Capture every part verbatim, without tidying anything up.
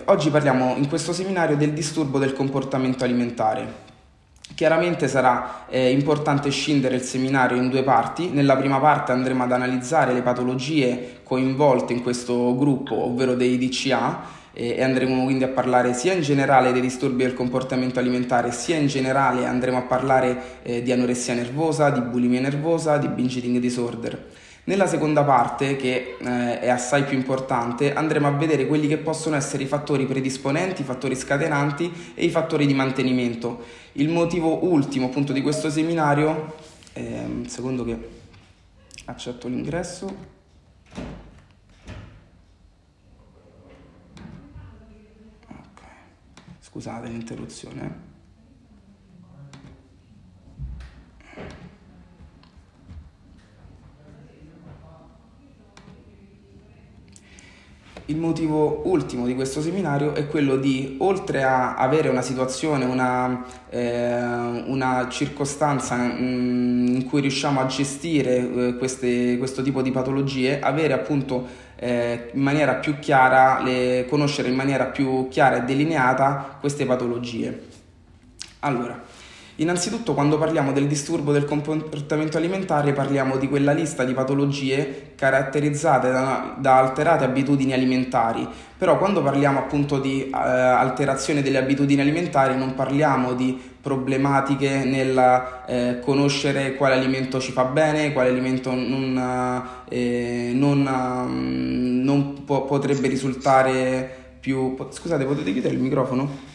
oggi parliamo in questo seminario del disturbo del comportamento alimentare. Chiaramente sarà eh, importante scindere il seminario in due parti. Nella prima parte andremo ad analizzare le patologie coinvolte in questo gruppo, ovvero dei D C A, eh, e andremo quindi a parlare sia in generale dei disturbi del comportamento alimentare, sia in generale andremo a parlare eh, di anoressia nervosa, di bulimia nervosa, di binge eating disorder. Nella seconda parte, che eh, è assai più importante, andremo a vedere quelli che possono essere i fattori predisponenti, i fattori scatenanti e i fattori di mantenimento. Il motivo ultimo appunto di questo seminario, eh, un secondo che accetto l'ingresso. Okay. Scusate l'interruzione. Il motivo ultimo di questo seminario è quello di, oltre a avere una situazione, una, eh, una circostanza mh, in cui riusciamo a gestire eh, queste, questo tipo di patologie, avere appunto eh, in maniera più chiara, le, conoscere in maniera più chiara e delineata queste patologie. Allora, innanzitutto, quando parliamo del disturbo del comportamento alimentare parliamo di quella lista di patologie caratterizzate da, da alterate abitudini alimentari, però quando parliamo appunto di eh, alterazione delle abitudini alimentari non parliamo di problematiche nel eh, conoscere quale alimento ci fa bene, quale alimento non, eh, non, um, non po- potrebbe risultare più... Scusate, potete chiudere il microfono?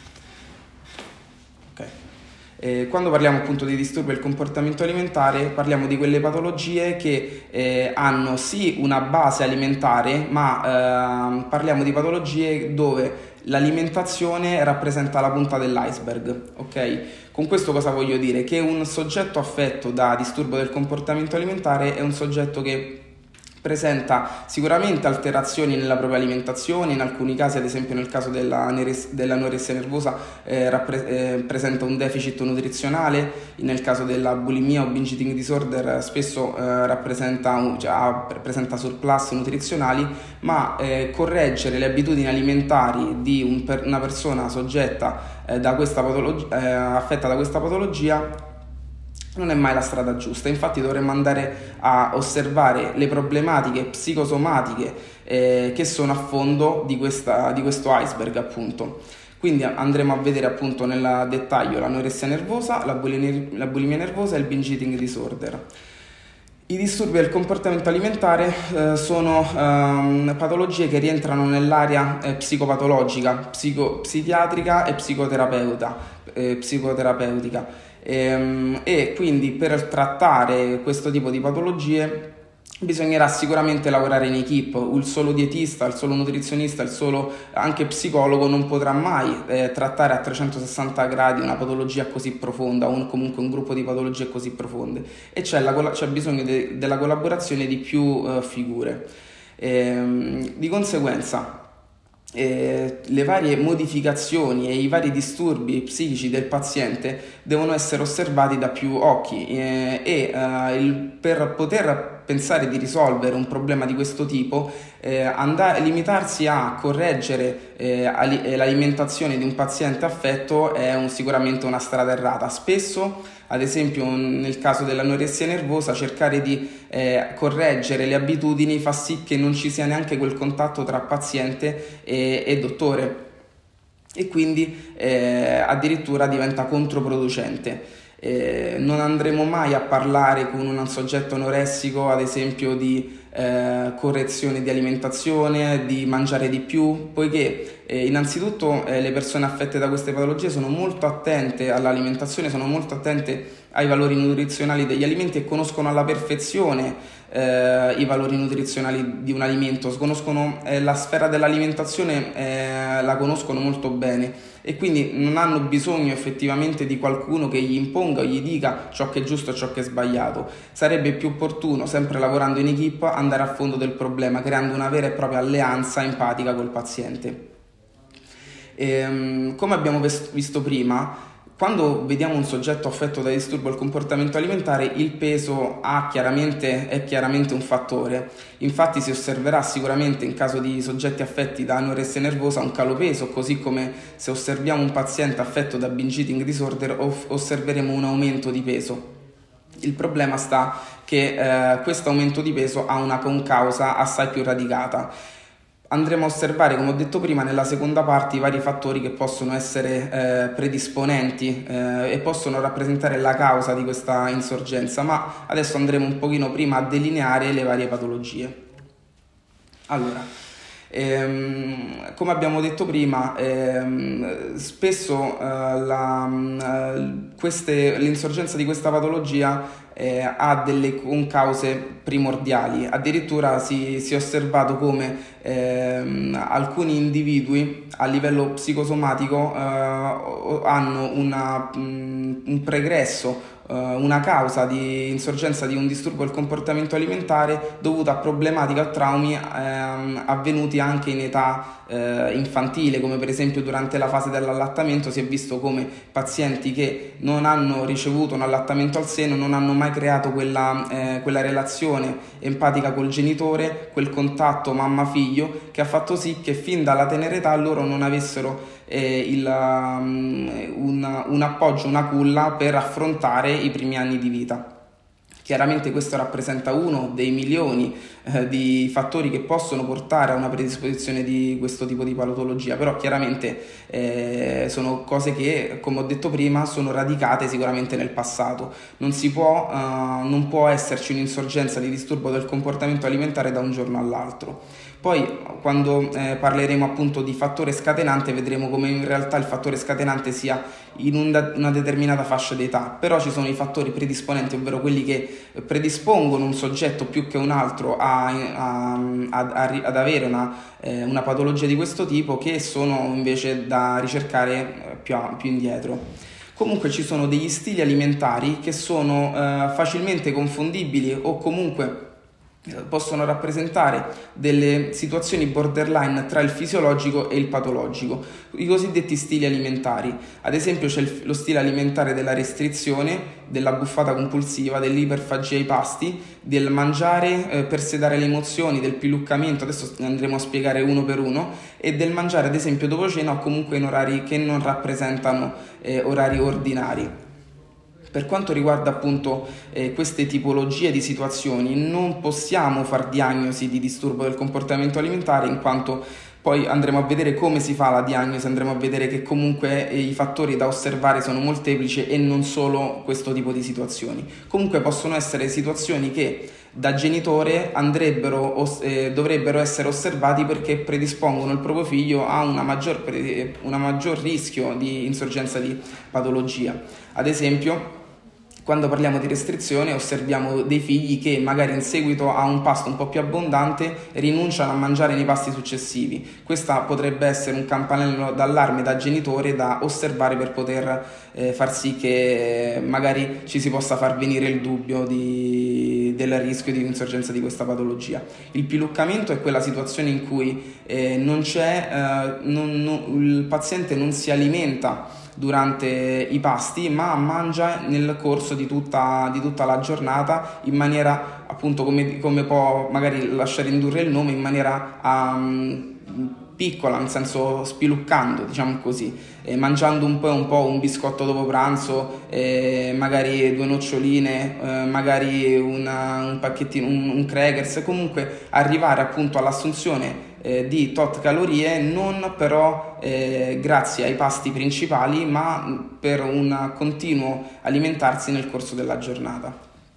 Eh, quando parliamo appunto di disturbi del comportamento alimentare parliamo di quelle patologie che eh, hanno sì una base alimentare, ma eh, parliamo di patologie dove l'alimentazione rappresenta la punta dell'iceberg, ok? Con questo cosa voglio dire? Che un soggetto affetto da disturbo del comportamento alimentare è un soggetto che presenta sicuramente alterazioni nella propria alimentazione, in alcuni casi, ad esempio nel caso dell'anoressia nervosa, eh, rappre- eh, presenta un deficit nutrizionale, nel caso della bulimia o binge eating disorder spesso eh, rappresenta, un, cioè, presenta surplus nutrizionali, ma eh, correggere le abitudini alimentari di un per- una persona soggetta eh, da questa patologia, eh, affetta da questa patologia non è mai la strada giusta. Infatti dovremmo andare a osservare le problematiche psicosomatiche eh, che sono a fondo di, questa, di questo iceberg appunto. Quindi andremo a vedere appunto nel dettaglio l'anoressia nervosa, la bulimia, la bulimia nervosa e il binge eating disorder. I disturbi del comportamento alimentare eh, sono ehm, patologie che rientrano nell'area eh, psicopatologica, psico, psichiatrica e psicoterapeuta, eh, psicoterapeutica. E, e quindi per trattare questo tipo di patologie bisognerà sicuramente lavorare in equipe. Il solo dietista, il solo nutrizionista, il solo anche psicologo non potrà mai eh, trattare a trecentosessanta gradi una patologia così profonda o comunque un gruppo di patologie così profonde, e c'è, la, c'è bisogno de, della collaborazione di più uh, figure. E, di conseguenza Eh, le varie modificazioni e i vari disturbi psichici del paziente devono essere osservati da più occhi eh, e eh, il, per poter pensare di risolvere un problema di questo tipo, eh, andare, limitarsi a correggere eh, ali, l'alimentazione di un paziente affetto è un, sicuramente una strada errata. Spesso, ad esempio nel caso dell'anoressia nervosa, cercare di eh, correggere le abitudini fa sì che non ci sia neanche quel contatto tra paziente e, e dottore, e quindi eh, addirittura diventa controproducente. Eh, non andremo mai a parlare con un soggetto anoressico, ad esempio, di eh, correzione di alimentazione, di mangiare di più, poiché eh, innanzitutto eh, le persone affette da queste patologie sono molto attente all'alimentazione, sono molto attente ai valori nutrizionali degli alimenti e conoscono alla perfezione eh, i valori nutrizionali di un alimento, conoscono eh, la sfera dell'alimentazione, eh, la conoscono molto bene, e quindi non hanno bisogno effettivamente di qualcuno che gli imponga o gli dica ciò che è giusto e ciò che è sbagliato. Sarebbe più opportuno, sempre lavorando in equipe, andare a fondo del problema, creando una vera e propria alleanza empatica col paziente. E, come abbiamo visto prima, Quando vediamo un soggetto affetto da disturbo del comportamento alimentare, il peso ha chiaramente, è chiaramente un fattore. Infatti si osserverà sicuramente in caso di soggetti affetti da anoressia nervosa un calo peso, così come se osserviamo un paziente affetto da binge eating disorder osserveremo un aumento di peso. Il problema sta che eh, questo aumento di peso ha una concausa assai più radicata. Andremo a osservare, come ho detto prima, nella seconda parte i vari fattori che possono essere eh, predisponenti eh, e possono rappresentare la causa di questa insorgenza, ma adesso andremo un pochino prima a delineare le varie patologie. Allora, ehm, come abbiamo detto prima, ehm, spesso eh, la, eh, queste, l'insorgenza di questa patologia Eh, ha delle concause primordiali. Addirittura si, si è osservato come ehm, alcuni individui a livello psicosomatico eh, hanno una, mh, un pregresso, eh, una causa di insorgenza di un disturbo del comportamento alimentare dovuta a problematiche o traumi ehm, avvenuti anche in età eh, infantile, come per esempio durante la fase dell'allattamento si è visto come pazienti che non hanno ricevuto un allattamento al seno non hanno mai creato quella, eh, quella relazione empatica col genitore, quel contatto mamma-figlio che ha fatto sì che fin dalla tenera età loro non avessero eh, il, um, un, un appoggio, una culla per affrontare i primi anni di vita. Chiaramente questo rappresenta uno dei milioni eh, di fattori che possono portare a una predisposizione di questo tipo di patologia, però chiaramente eh, sono cose che, come ho detto prima, sono radicate sicuramente nel passato. Non si può, eh, non può esserci un'insorgenza di disturbo del comportamento alimentare da un giorno all'altro. Poi quando eh, parleremo appunto di fattore scatenante vedremo come in realtà il fattore scatenante sia in un, una determinata fascia d'età, però ci sono i fattori predisponenti, ovvero quelli che predispongono un soggetto più che un altro a, a, a, a, ad avere una, eh, una patologia di questo tipo, che sono invece da ricercare più, più indietro. Comunque ci sono degli stili alimentari che sono eh, facilmente confondibili o comunque possono rappresentare delle situazioni borderline tra il fisiologico e il patologico, i cosiddetti stili alimentari. Ad esempio c'è il, lo stile alimentare della restrizione, della buffata compulsiva, dell'iperfagia ai pasti, del mangiare eh, per sedare le emozioni, del piluccamento, adesso andremo a spiegare uno per uno, e del mangiare ad esempio dopo cena o comunque in orari che non rappresentano eh, orari ordinari. Per quanto riguarda appunto eh, queste tipologie di situazioni, non possiamo far diagnosi di disturbo del comportamento alimentare, in quanto poi andremo a vedere come si fa la diagnosi, andremo a vedere che comunque eh, i fattori da osservare sono molteplici e non solo questo tipo di situazioni. Comunque possono essere situazioni che da genitore andrebbero eh, dovrebbero essere osservati perché predispongono il proprio figlio a una maggior, pre- una maggior rischio di insorgenza di patologia. Ad esempio, quando parliamo di restrizione osserviamo dei figli che magari in seguito a un pasto un po' più abbondante rinunciano a mangiare nei pasti successivi. Questa potrebbe essere un campanello d'allarme da genitore da osservare per poter eh, far sì che eh, magari ci si possa far venire il dubbio di, del rischio di insorgenza di questa patologia. Il piluccamento è quella situazione in cui eh, non c'è, eh, non, non, il paziente non si alimenta durante i pasti, ma mangia nel corso di tutta, di tutta la giornata in maniera, appunto, come, come può magari lasciare indurre il nome, in maniera um, piccola, nel senso spiluccando, diciamo così, eh, mangiando un po' un po' un biscotto dopo pranzo, eh, magari due noccioline, eh, magari una, un pacchettino, un, un crackers, comunque arrivare appunto all'assunzione Eh, di tot calorie, non però eh, grazie ai pasti principali, ma per un continuo alimentarsi nel corso della giornata.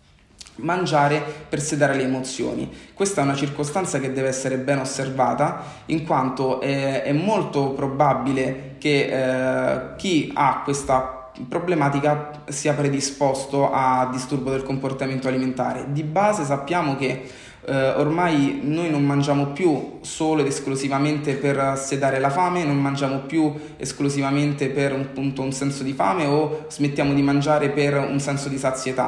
Mangiare per sedare le emozioni. Questa è una circostanza che deve essere ben osservata, in quanto eh, è molto probabile che eh, chi ha questa problematica sia predisposto a disturbo del comportamento alimentare. Di base sappiamo che Uh, ormai noi non mangiamo più solo ed esclusivamente per sedare la fame, non mangiamo più esclusivamente per un, appunto, un senso di fame, o smettiamo di mangiare per un senso di sazietà.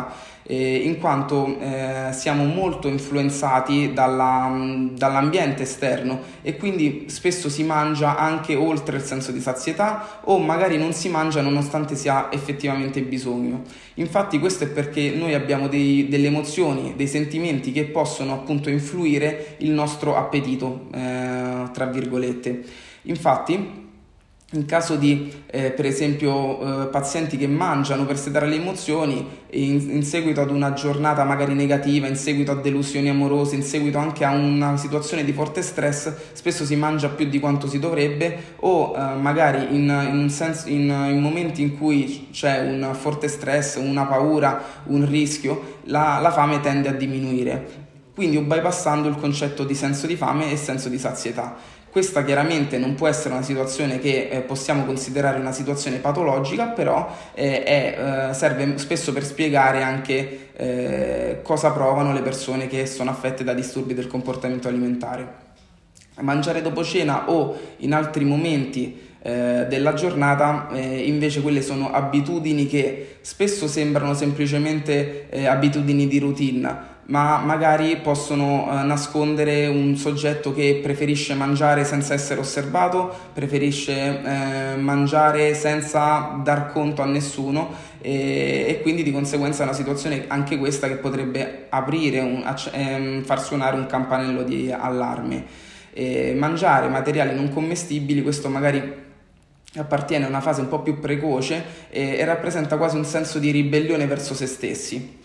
eh, in quanto eh, siamo molto influenzati dalla, dall'ambiente esterno e quindi spesso si mangia anche oltre il senso di sazietà o magari non si mangia nonostante si ha effettivamente bisogno. Infatti questo è perché noi abbiamo dei, delle emozioni, dei sentimenti che possono appunto influire il nostro appetito, eh, tra virgolette. Infatti in caso di, eh, per esempio, eh, pazienti che mangiano per sedare le emozioni in, in seguito ad una giornata magari negativa, in seguito a delusioni amorose, in seguito anche a una situazione di forte stress, spesso si mangia più di quanto si dovrebbe o eh, magari in, in, un senso, in, in momenti in cui c'è un forte stress, una paura, un rischio, la, la fame tende a diminuire, quindi bypassando il concetto di senso di fame e senso di sazietà. Questa chiaramente non può essere una situazione che eh, possiamo considerare una situazione patologica, però eh, è, eh, serve spesso per spiegare anche eh, cosa provano le persone che sono affette da disturbi del comportamento alimentare. Mangiare dopo cena o in altri momenti eh, della giornata eh, invece quelle sono abitudini che spesso sembrano semplicemente eh, abitudini di routine, ma magari possono eh, nascondere un soggetto che preferisce mangiare senza essere osservato, preferisce eh, mangiare senza dar conto a nessuno e, e quindi di conseguenza è una situazione anche questa che potrebbe aprire, un, ehm, far suonare un campanello di allarme. E mangiare materiali non commestibili, questo magari appartiene a una fase un po' più precoce e, e rappresenta quasi un senso di ribellione verso se stessi.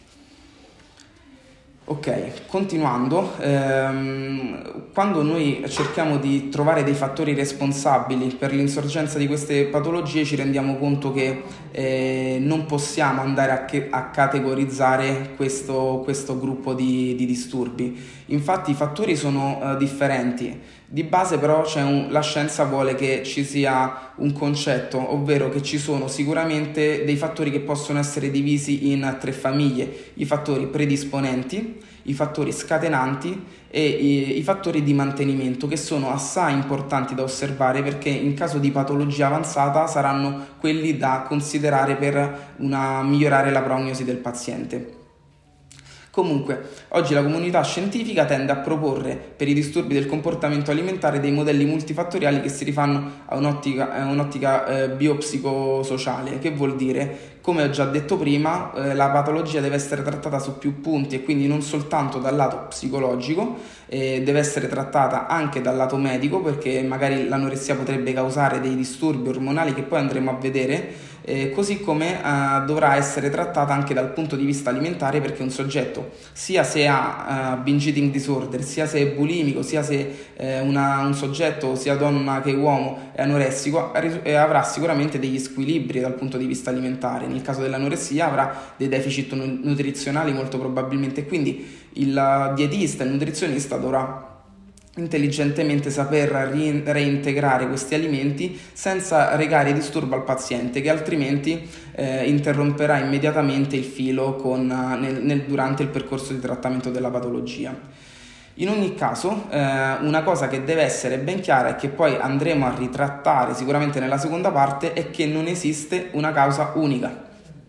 Ok, continuando, ehm, quando noi cerchiamo di trovare dei fattori responsabili per l'insorgenza di queste patologie ci rendiamo conto che eh, non possiamo andare a, che, a categorizzare questo, questo gruppo di, di disturbi. Infatti i fattori sono eh, differenti. Di base però c'è un, la scienza vuole che ci sia un concetto, ovvero che ci sono sicuramente dei fattori che possono essere divisi in tre famiglie: i fattori predisponenti, i fattori scatenanti e i, i fattori di mantenimento, che sono assai importanti da osservare perché in caso di patologia avanzata saranno quelli da considerare per una, migliorare la prognosi del paziente. Comunque, oggi la comunità scientifica tende a proporre per i disturbi del comportamento alimentare dei modelli multifattoriali che si rifanno a un'ottica, a un'ottica eh, biopsicosociale, che vuol dire, come ho già detto prima, eh, la patologia deve essere trattata su più punti e quindi non soltanto dal lato psicologico, eh, deve essere trattata anche dal lato medico, perché magari l'anoressia potrebbe causare dei disturbi ormonali che poi andremo a vedere, eh, così come eh, dovrà essere trattata anche dal punto di vista alimentare, perché un soggetto, sia se ha uh, binge eating disorder, sia se è bulimico, sia se eh, una, un soggetto, sia donna che uomo, è anoressico, eh, avrà sicuramente degli squilibri dal punto di vista alimentare. Nel caso dell'anoressia avrà dei deficit nutrizionali molto probabilmente, quindi il dietista, il nutrizionista dovrà intelligentemente saper reintegrare questi alimenti senza recare disturbo al paziente, che altrimenti eh, interromperà immediatamente il filo con, nel, nel, durante il percorso di trattamento della patologia. In ogni caso, eh, una cosa che deve essere ben chiara e che poi andremo a ritrattare sicuramente nella seconda parte è che non esiste una causa unica.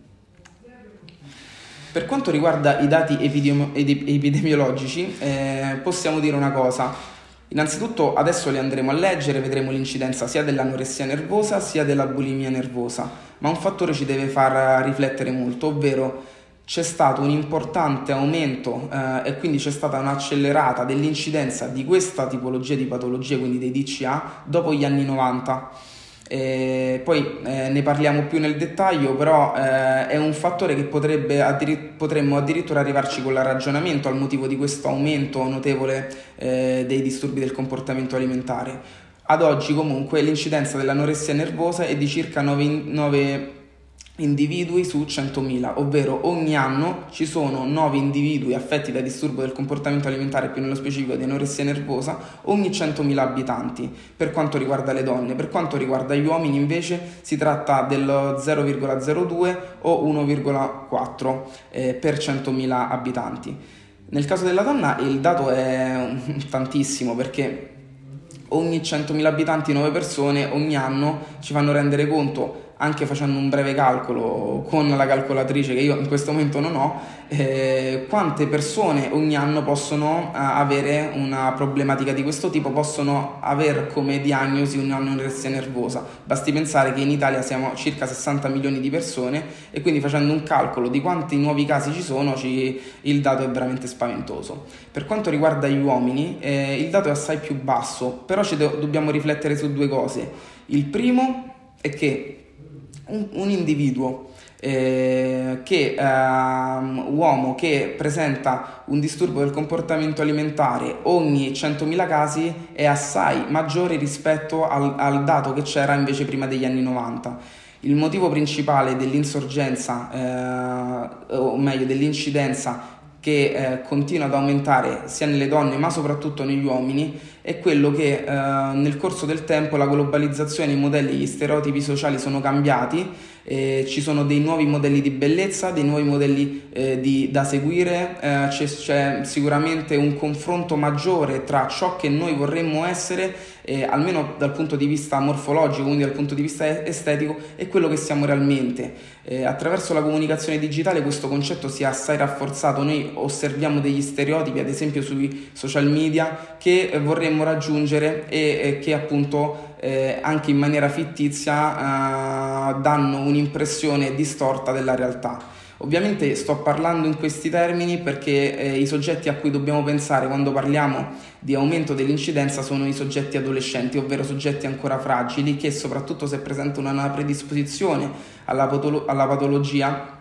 Per quanto riguarda i dati epidemi- epidemiologici, eh, possiamo dire una cosa. Innanzitutto adesso li andremo a leggere, vedremo l'incidenza sia dell'anoressia nervosa sia della bulimia nervosa, ma un fattore ci deve far riflettere molto, ovvero c'è stato un importante aumento eh, e quindi c'è stata un'accelerata dell'incidenza di questa tipologia di patologie, quindi dei D C A, dopo gli anni novanta. E poi eh, ne parliamo più nel dettaglio, però eh, è un fattore che potrebbe addir- potremmo addirittura arrivarci con il ragionamento al motivo di questo aumento notevole eh, dei disturbi del comportamento alimentare. Ad oggi comunque l'incidenza dell'anoressia nervosa è di circa nove individui su centomila, ovvero ogni anno ci sono nove individui affetti da disturbo del comportamento alimentare, più nello specifico di anoressia nervosa, ogni centomila abitanti per quanto riguarda le donne. Per quanto riguarda gli uomini invece si tratta dello zero virgola zero due o uno virgola quattro eh, per centomila abitanti. Nel caso della donna il dato è tantissimo, perché ogni centomila abitanti nove persone ogni anno ci fanno rendere conto anche facendo un breve calcolo con la calcolatrice che io in questo momento non ho, eh, quante persone ogni anno possono eh, avere una problematica di questo tipo, possono avere come diagnosi un'anoressia nervosa. Basti pensare che in Italia siamo circa sessanta milioni di persone e quindi facendo un calcolo di quanti nuovi casi ci sono, ci, il dato è veramente spaventoso. Per quanto riguarda gli uomini, eh, il dato è assai più basso, però ci do- dobbiamo riflettere su due cose. Il primo è che un, un individuo eh, che um, uomo che presenta un disturbo del comportamento alimentare ogni centomila casi è assai maggiore rispetto al, al dato che c'era invece prima degli anni novanta. Il motivo principale dell'insorgenza, eh, o meglio dell'incidenza, che eh, continua ad aumentare sia nelle donne ma soprattutto negli uomini, è quello che eh, nel corso del tempo la globalizzazione, i modelli, gli stereotipi sociali sono cambiati, eh, ci sono dei nuovi modelli di bellezza, dei nuovi modelli eh, di, da seguire, eh, c'è, c'è sicuramente un confronto maggiore tra ciò che noi vorremmo essere, eh, almeno dal punto di vista morfologico, quindi dal punto di vista estetico, e quello che siamo realmente. Eh, attraverso la comunicazione digitale questo concetto si è assai rafforzato. Noi osserviamo degli stereotipi, ad esempio sui social media, che eh, vorremmo raggiungere e eh, che appunto eh, anche in maniera fittizia eh, danno un'impressione distorta della realtà. Ovviamente sto parlando in questi termini perché eh, i soggetti a cui dobbiamo pensare quando parliamo di aumento dell'incidenza sono i soggetti adolescenti, ovvero soggetti ancora fragili che, soprattutto se presentano una predisposizione alla, patolo- alla patologia,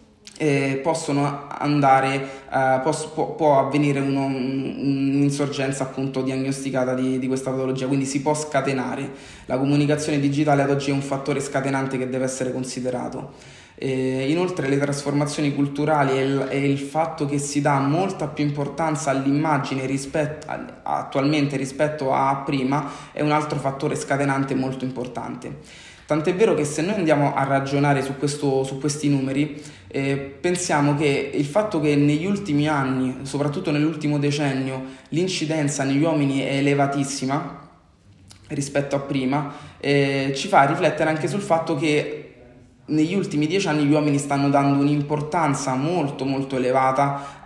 eh, possono andare, eh, pos- può, può avvenire uno, un'insorgenza appunto diagnosticata di, di questa patologia, quindi si può scatenare. La comunicazione digitale ad oggi è un fattore scatenante che deve essere considerato. Eh, inoltre le trasformazioni culturali e il, e il fatto che si dà molta più importanza all'immagine rispetto a, attualmente rispetto a prima è un altro fattore scatenante molto importante. Tant'è vero che se noi andiamo a ragionare su, questo, su questi numeri, eh, pensiamo che il fatto che negli ultimi anni, soprattutto nell'ultimo decennio, l'incidenza negli uomini è elevatissima rispetto a prima, eh, ci fa riflettere anche sul fatto che negli ultimi dieci anni gli uomini stanno dando un'importanza molto molto elevata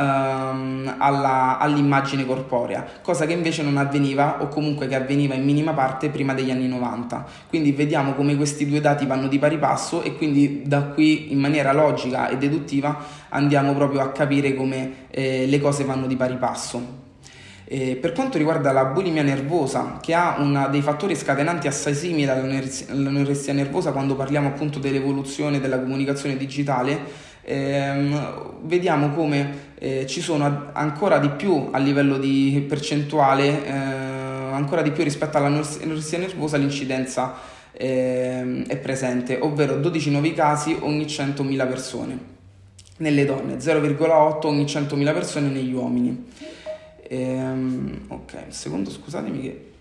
a, ehm, alla, all'immagine corporea, cosa che invece non avveniva, o comunque che avveniva in minima parte, prima degli anni novanta. Quindi vediamo come questi due dati vanno di pari passo e quindi da qui in maniera logica e deduttiva andiamo proprio a capire come eh, le cose vanno di pari passo. Eh, per quanto riguarda la bulimia nervosa, che ha una, dei fattori scatenanti assai simili all'anoressia nervosa, quando parliamo appunto dell'evoluzione della comunicazione digitale, ehm, vediamo come eh, ci sono ancora di più a livello di percentuale, eh, ancora di più rispetto all'anoressia nervosa, l'incidenza eh, è presente, ovvero dodici nuovi casi ogni centomila persone nelle donne, zero virgola otto ogni centomila persone negli uomini. Ehm, ok, un secondo, scusatemi che...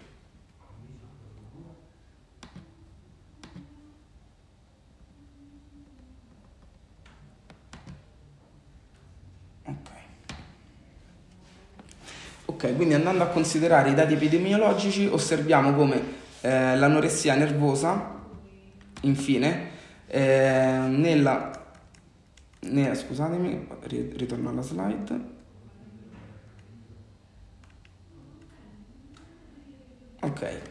Ok. Ok, quindi andando a considerare i dati epidemiologici, osserviamo come eh, l'anoressia nervosa, infine, eh, nella... Ne, scusatemi, ritorno alla slide. Ok.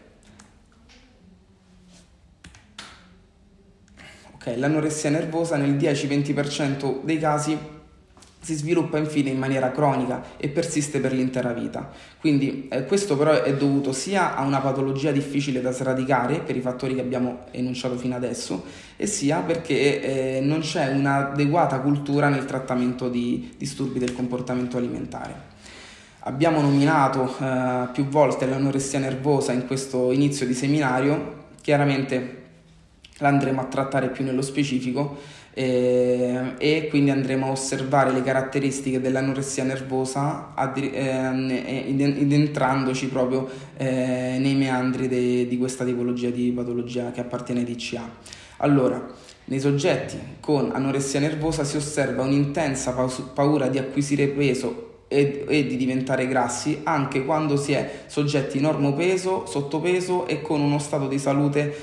Ok, l'anoressia nervosa nel dieci venti per cento dei casi si sviluppa infine in maniera cronica e persiste per l'intera vita. Quindi eh, questo però è dovuto sia a una patologia difficile da sradicare per i fattori che abbiamo enunciato fino adesso, e sia perché eh, non c'è un'adeguata cultura nel trattamento di disturbi del comportamento alimentare. Abbiamo nominato eh, più volte l'anoressia nervosa in questo inizio di seminario, chiaramente l'andremo a trattare più nello specifico eh, e quindi andremo a osservare le caratteristiche dell'anoressia nervosa addri- eh, identrandoci proprio eh, nei meandri de- di questa tipologia di patologia che appartiene ai D C A. Allora, nei soggetti con anoressia nervosa si osserva un'intensa paus- paura di acquisire peso e, e di diventare grassi anche quando si è soggetti normopeso, sottopeso e con uno stato di salute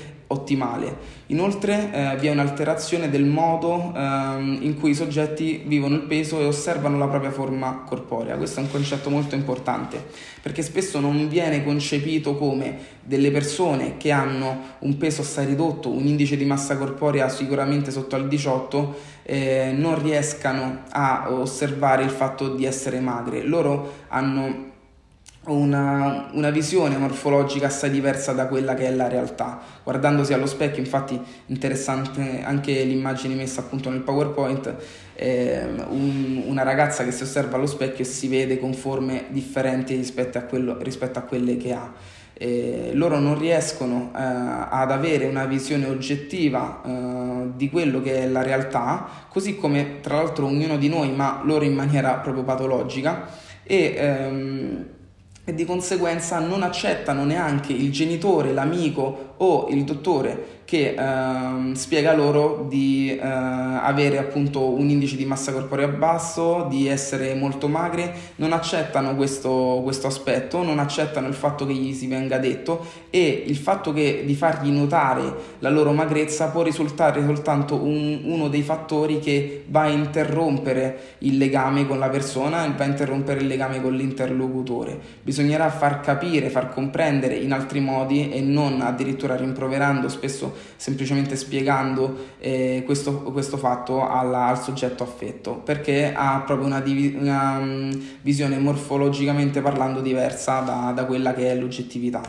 ottimale. Inoltre eh, vi è un'alterazione del modo ehm, in cui i soggetti vivono il peso e osservano la propria forma corporea. Questo è un concetto molto importante, perché spesso non viene concepito come delle persone che hanno un peso assai ridotto, un indice di massa corporea sicuramente sotto al diciotto, eh, non riescano a osservare il fatto di essere magre. Loro hanno Una, una visione morfologica assai diversa da quella che è la realtà. Guardandosi allo specchio, infatti interessante anche l'immagine messa appunto nel PowerPoint, eh, un, una ragazza che si osserva allo specchio e si vede con forme differenti rispetto a, quello, rispetto a quelle che ha. Eh, loro non riescono eh, ad avere una visione oggettiva eh, di quello che è la realtà, così come tra l'altro ognuno di noi, ma loro in maniera proprio patologica, e ehm, e di conseguenza non accettano neanche il genitore, l'amico o il dottore che eh, spiega loro di eh, avere appunto un indice di massa corporea basso, di essere molto magre. Non accettano questo, questo aspetto, non accettano il fatto che gli si venga detto, e il fatto che di fargli notare la loro magrezza può risultare soltanto un, uno dei fattori che va a interrompere il legame con la persona e va a interrompere il legame con l'interlocutore. Bisognerà far capire, far comprendere in altri modi e non addirittura rimproverando, spesso semplicemente spiegando eh, questo, questo fatto alla, al soggetto affetto, perché ha proprio una, divi- una um, visione morfologicamente parlando diversa da, da quella che è l'oggettività.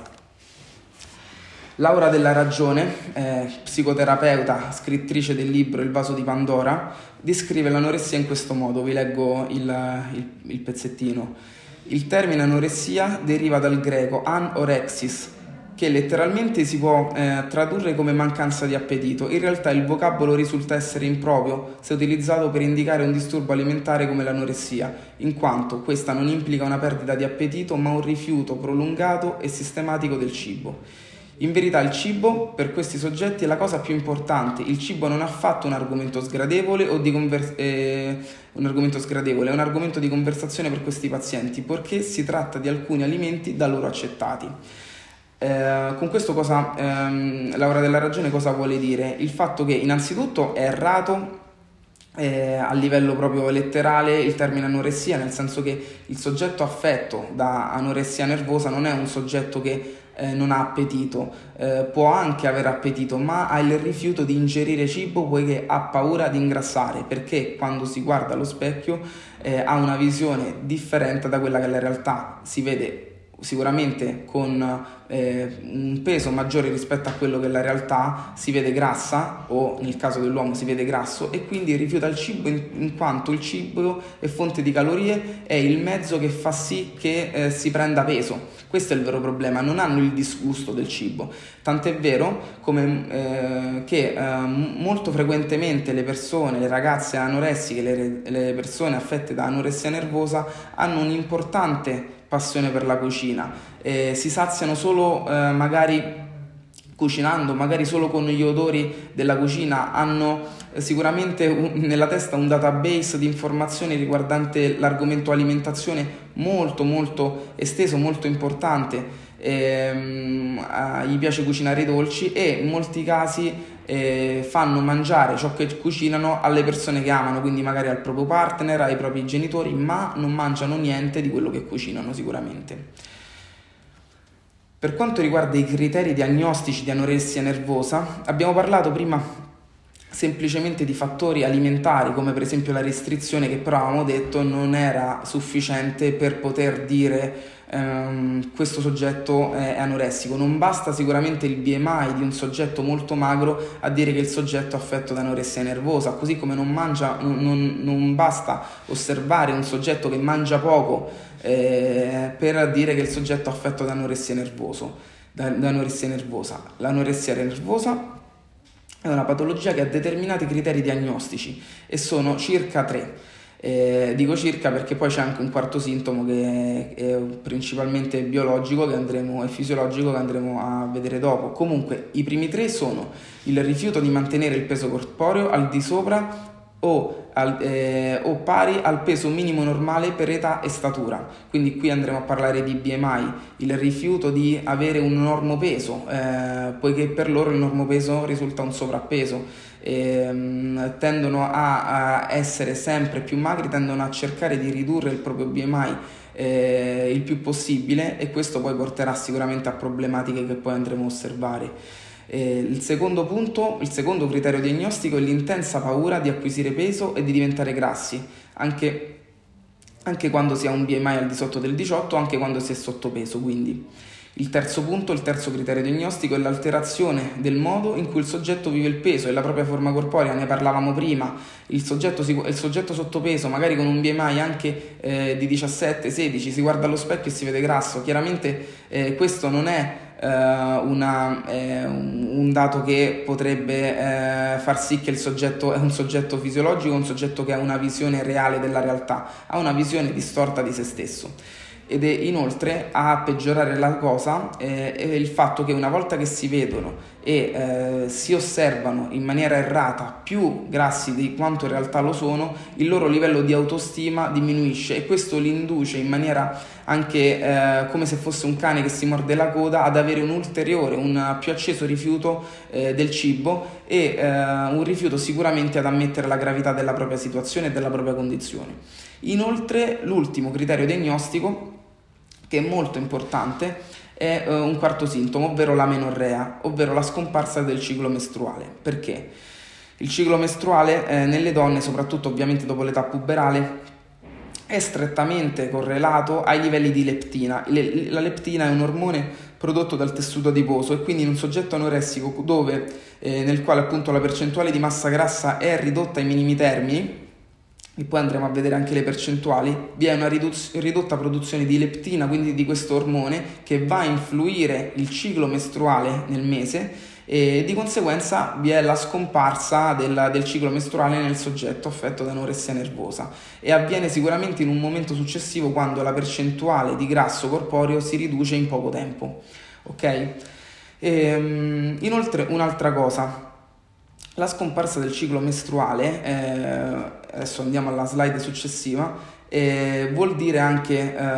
Laura Della Ragione, eh, psicoterapeuta, scrittrice del libro Il vaso di Pandora, descrive l'anoressia in questo modo. Vi leggo il, il, il pezzettino. Il termine anoressia deriva dal greco anorexis, che letteralmente si può eh, tradurre come mancanza di appetito. In realtà il vocabolo risulta essere improprio se utilizzato per indicare un disturbo alimentare come l'anoressia, in quanto questa non implica una perdita di appetito, ma un rifiuto prolungato e sistematico del cibo. In verità il cibo per questi soggetti è la cosa più importante. Il cibo non è affatto un argomento sgradevole o di conver- eh, un argomento sgradevole, è un argomento di conversazione per questi pazienti, poiché si tratta di alcuni alimenti da loro accettati. Eh, con questo cosa ehm, Laura Della Ragione cosa vuole dire? Il fatto che innanzitutto è errato eh, a livello proprio letterale il termine anoressia, nel senso che il soggetto affetto da anoressia nervosa non è un soggetto che eh, non ha appetito, eh, può anche avere appetito, ma ha il rifiuto di ingerire cibo poiché ha paura di ingrassare, perché quando si guarda allo specchio eh, ha una visione differente da quella che è la realtà. Si vede sicuramente con eh, un peso maggiore rispetto a quello che è la realtà, si vede grassa, o nel caso dell'uomo si vede grasso, e quindi rifiuta il cibo in, in quanto il cibo è fonte di calorie, è il mezzo che fa sì che eh, si prenda peso. Questo è il vero problema, non hanno il disgusto del cibo, tant'è vero come eh, che eh, molto frequentemente le persone, le ragazze anoressiche, le, le persone affette da anoressia nervosa hanno un'importante passione per la cucina, eh, si saziano solo eh, magari cucinando, magari solo con gli odori della cucina, hanno eh, sicuramente un, nella testa un database di informazioni riguardante l'argomento alimentazione molto molto esteso, molto importante, eh, gli piace cucinare i dolci e in molti casi eh, fanno mangiare ciò che cucinano alle persone che amano, quindi magari al proprio partner, ai propri genitori, ma non mangiano niente di quello che cucinano sicuramente. Per quanto riguarda i criteri diagnostici di anoressia nervosa, abbiamo parlato prima semplicemente di fattori alimentari, come per esempio la restrizione, che però avevamo detto non era sufficiente per poter dire ehm, questo soggetto è anoressico. Non basta sicuramente il B M I di un soggetto molto magro a dire che il soggetto è affetto da anoressia nervosa, così come non, mangia, non, non, non basta osservare un soggetto che mangia poco eh, per dire che il soggetto è affetto da anoressia nervoso, da, da anoressia nervosa. L'anoressia nervosa è una patologia che ha determinati criteri diagnostici e sono circa tre. Eh, dico circa perché poi c'è anche un quarto sintomo che è, è principalmente biologico che andremo, e fisiologico, che andremo a vedere dopo. Comunque i primi tre sono il rifiuto di mantenere il peso corporeo al di sopra o al, eh, o pari al peso minimo normale per età e statura. Quindi qui andremo a parlare di B M I, il rifiuto di avere un normopeso, eh, poiché per loro il normopeso risulta un sovrappeso. E, tendono a, a essere sempre più magri, tendono a cercare di ridurre il proprio B M I eh, il più possibile, e questo poi porterà sicuramente a problematiche che poi andremo a osservare. Eh, il secondo punto, il secondo criterio diagnostico è l'intensa paura di acquisire peso e di diventare grassi, anche, anche quando si ha un B M I al di sotto del diciotto, anche quando si è sottopeso. Quindi il terzo punto, il terzo criterio diagnostico è l'alterazione del modo in cui il soggetto vive il peso e la propria forma corporea. Ne parlavamo prima, il soggetto, si, il soggetto sottopeso, magari con un B M I anche eh, di diciassette sedici, si guarda allo specchio e si vede grasso. Chiaramente eh, questo non è eh, una, eh, un dato che potrebbe eh, far sì che il soggetto è un soggetto fisiologico, un soggetto che ha una visione reale della realtà, ha una visione distorta di se stesso. Ed è inoltre a peggiorare la cosa eh, è il fatto che una volta che si vedono e eh, si osservano in maniera errata più grassi di quanto in realtà lo sono, il loro livello di autostima diminuisce, e questo li induce in maniera anche eh, come se fosse un cane che si morde la coda ad avere un ulteriore, un più acceso rifiuto eh, del cibo, e eh, un rifiuto sicuramente ad ammettere la gravità della propria situazione e della propria condizione. Inoltre l'ultimo criterio diagnostico, che è molto importante, è uh, un quarto sintomo, ovvero l'amenorrea, ovvero la scomparsa del ciclo mestruale. Perché? Il ciclo mestruale eh, nelle donne, soprattutto ovviamente dopo l'età puberale, è strettamente correlato ai livelli di leptina. Le, la leptina è un ormone prodotto dal tessuto adiposo, e quindi in un soggetto anoressico dove, eh, nel quale appunto la percentuale di massa grassa è ridotta ai minimi termini, e poi andremo a vedere anche le percentuali, vi è una riduz- ridotta produzione di leptina, quindi di questo ormone, che va a influire il ciclo mestruale nel mese, e di conseguenza vi è la scomparsa del, del ciclo mestruale nel soggetto affetto da anoressia nervosa, e avviene sicuramente in un momento successivo, quando la percentuale di grasso corporeo si riduce in poco tempo. Ok? E, inoltre un'altra cosa, la scomparsa del ciclo mestruale, eh, adesso andiamo alla slide successiva, eh, vuol dire anche eh,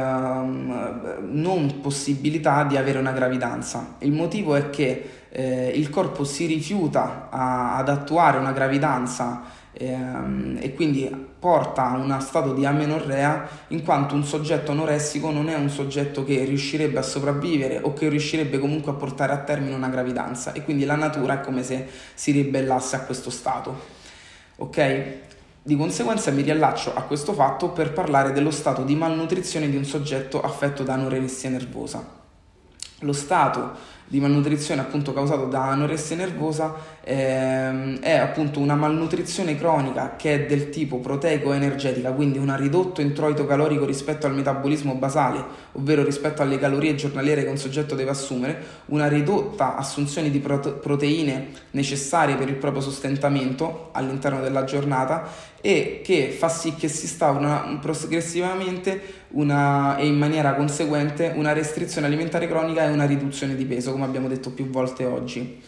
non possibilità di avere una gravidanza. Il motivo è che eh, il corpo si rifiuta a, ad attuare una gravidanza, ehm, e quindi porta a uno stato di amenorrea, in quanto un soggetto anoressico non è un soggetto che riuscirebbe a sopravvivere o che riuscirebbe comunque a portare a termine una gravidanza, e quindi la natura è come se si ribellasse a questo stato. Ok? Di conseguenza mi riallaccio a questo fatto per parlare dello stato di malnutrizione di un soggetto affetto da anoressia nervosa. Lo stato di malnutrizione appunto causato da anoressia nervosa ehm, è appunto una malnutrizione cronica che è del tipo proteico-energetica, quindi un ridotto introito calorico rispetto al metabolismo basale, ovvero rispetto alle calorie giornaliere che un soggetto deve assumere, una ridotta assunzione di prote- proteine necessarie per il proprio sostentamento all'interno della giornata, e che fa sì che si instaura progressivamente una, e in maniera conseguente una restrizione alimentare cronica e una riduzione di peso, come abbiamo detto più volte oggi.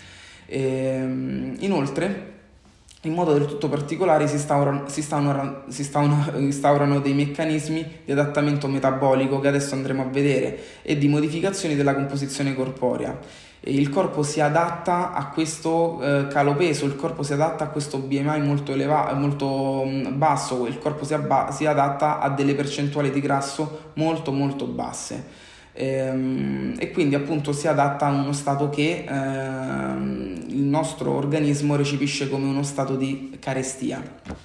E, inoltre, in modo del tutto particolare si instaurano, si instaurano, si instaurano, instaurano dei meccanismi di adattamento metabolico che adesso andremo a vedere, e di modificazioni della composizione corporea. E il corpo si adatta a questo eh, calo peso, il corpo si adatta a questo B M I molto elevato, molto mh, basso, il corpo si, abba- si adatta a delle percentuali di grasso molto molto basse, ehm, e quindi appunto si adatta a uno stato che ehm, il nostro organismo recepisce come uno stato di carestia.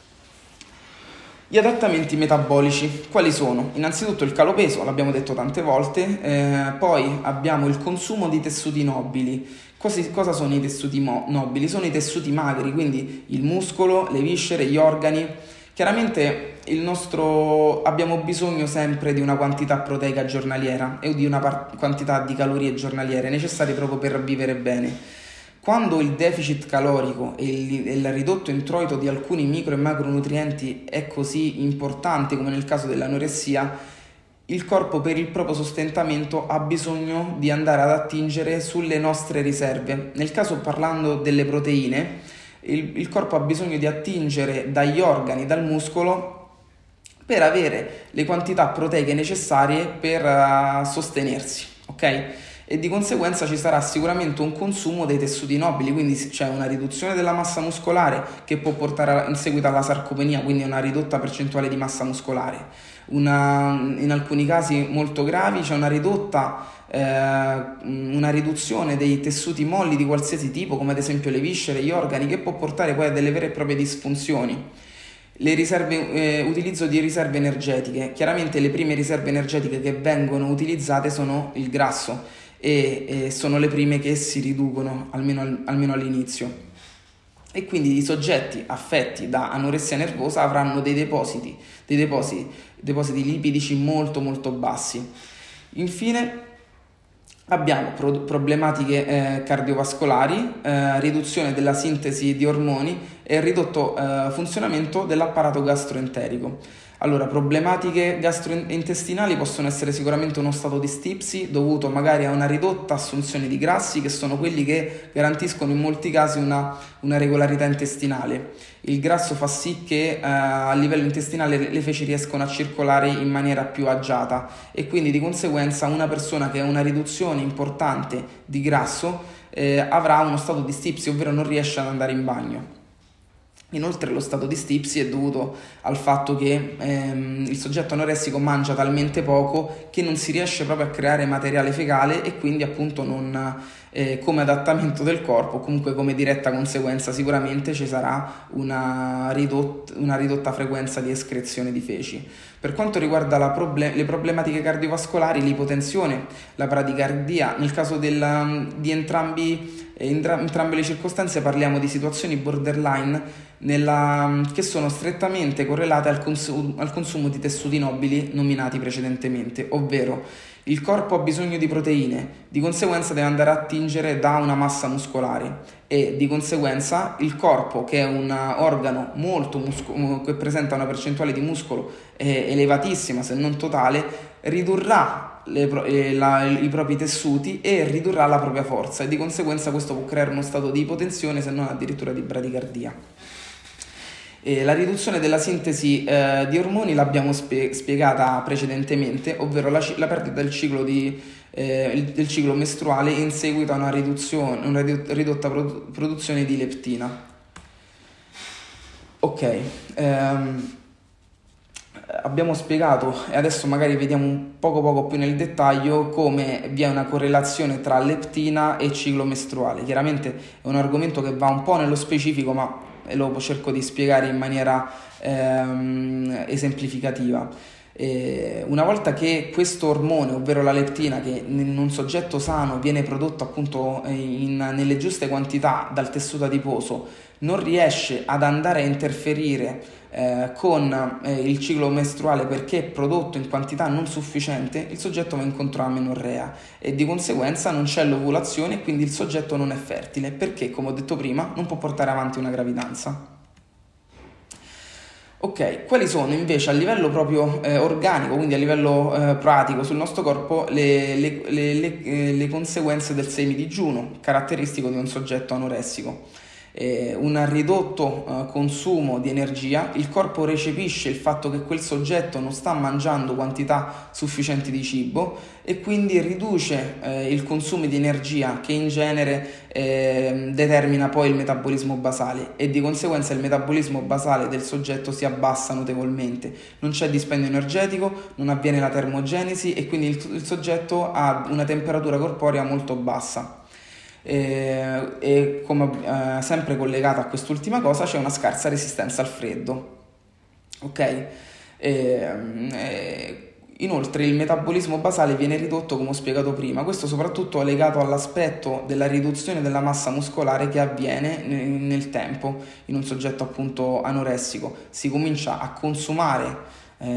Gli adattamenti metabolici quali sono? Innanzitutto il calo peso, l'abbiamo detto tante volte, eh, poi abbiamo il consumo di tessuti nobili. Cosa, cosa sono i tessuti mo- nobili? Sono i tessuti magri, quindi il muscolo, le viscere, gli organi. Chiaramente il nostro, abbiamo bisogno sempre di una quantità proteica giornaliera e di una par- quantità di calorie giornaliere necessarie proprio per vivere bene. Quando il deficit calorico e il, il ridotto introito di alcuni micro e macronutrienti è così importante come nel caso dell'anoressia, il corpo per il proprio sostentamento ha bisogno di andare ad attingere sulle nostre riserve. Nel caso, parlando delle proteine, il, il corpo ha bisogno di attingere dagli organi, dal muscolo, per avere le quantità proteiche necessarie per uh, sostenersi, ok? E di conseguenza ci sarà sicuramente un consumo dei tessuti nobili, quindi c'è una riduzione della massa muscolare che può portare in seguito alla sarcopenia, quindi una ridotta percentuale di massa muscolare. Una, in alcuni casi molto gravi c'è una ridotta eh, una riduzione dei tessuti molli di qualsiasi tipo, come ad esempio le viscere, gli organi, che può portare poi a delle vere e proprie disfunzioni. Le riserve, eh, utilizzo di riserve energetiche. Chiaramente le prime riserve energetiche che vengono utilizzate sono il grasso e, e sono le prime che si riducono, almeno, almeno all'inizio. E quindi i soggetti affetti da anoressia nervosa avranno dei depositi, dei depositi, depositi lipidici molto molto bassi. Infine abbiamo pro- problematiche eh, cardiovascolari, eh, riduzione della sintesi di ormoni e ridotto eh, funzionamento dell'apparato gastroenterico. Allora, problematiche gastrointestinali possono essere sicuramente uno stato di stipsi dovuto magari a una ridotta assunzione di grassi, che sono quelli che garantiscono in molti casi una, una regolarità intestinale. Il grasso fa sì che eh, a livello intestinale le feci riescono a circolare in maniera più agiata e quindi di conseguenza una persona che ha una riduzione importante di grasso eh, avrà uno stato di stipsi, ovvero non riesce ad andare in bagno. Inoltre lo stato di stipsi è dovuto al fatto che ehm, il soggetto anoressico mangia talmente poco che non si riesce proprio a creare materiale fecale e quindi appunto non, eh, come adattamento del corpo, comunque come diretta conseguenza sicuramente ci sarà una, ridot- una ridotta frequenza di escrezione di feci. Per quanto riguarda la problem- le problematiche cardiovascolari, l'ipotensione, la bradicardia, nel caso della, di entrambi, eh, in tra- entrambe le circostanze parliamo di situazioni borderline nella, che sono strettamente correlate al, cons- al consumo di tessuti nobili nominati precedentemente, ovvero il corpo ha bisogno di proteine, di conseguenza deve andare a attingere da una massa muscolare e di conseguenza il corpo, che è un organo molto musco- che presenta una percentuale di muscolo eh, elevatissima se non totale, ridurrà le pro- eh, la, i propri tessuti e ridurrà la propria forza e di conseguenza questo può creare uno stato di ipotensione, se non addirittura di bradicardia. E la riduzione della sintesi eh, di ormoni l'abbiamo spie- spiegata precedentemente, ovvero la, la perdita del ciclo, di, eh, il, del ciclo mestruale in seguito a una, riduzione, una ridotta produ- produzione di leptina. Ok, ehm, abbiamo spiegato e adesso magari vediamo un poco poco più nel dettaglio come vi è una correlazione tra leptina e ciclo mestruale. Chiaramente è un argomento che va un po' nello specifico, ma lo cerco di spiegare in maniera ehm, esemplificativa. E una volta che questo ormone, ovvero la leptina, che in un soggetto sano viene prodotto appunto in, nelle giuste quantità dal tessuto adiposo, non riesce ad andare a interferire eh, con eh, il ciclo mestruale perché è prodotto in quantità non sufficiente, il soggetto va incontro a amenorrea e di conseguenza non c'è l'ovulazione e quindi il soggetto non è fertile perché, come ho detto prima, non può portare avanti una gravidanza. Ok, quali sono invece a livello proprio eh, organico, quindi a livello eh, pratico sul nostro corpo, le, le, le, le, eh, le conseguenze del semidigiuno, caratteristico di un soggetto anoressico? Eh, un ridotto eh, consumo di energia, il corpo recepisce il fatto che quel soggetto non sta mangiando quantità sufficienti di cibo e quindi riduce eh, il consumo di energia che in genere eh, determina poi il metabolismo basale e di conseguenza il metabolismo basale del soggetto si abbassa notevolmente, non c'è dispendio energetico, non avviene la termogenesi e quindi il, il soggetto ha una temperatura corporea molto bassa. E, e come eh, sempre collegata a quest'ultima cosa c'è una scarsa resistenza al freddo, ok? E, e, inoltre il metabolismo basale viene ridotto, come ho spiegato prima, questo soprattutto è legato all'aspetto della riduzione della massa muscolare che avviene nel, nel tempo in un soggetto appunto anoressico. Si comincia a consumare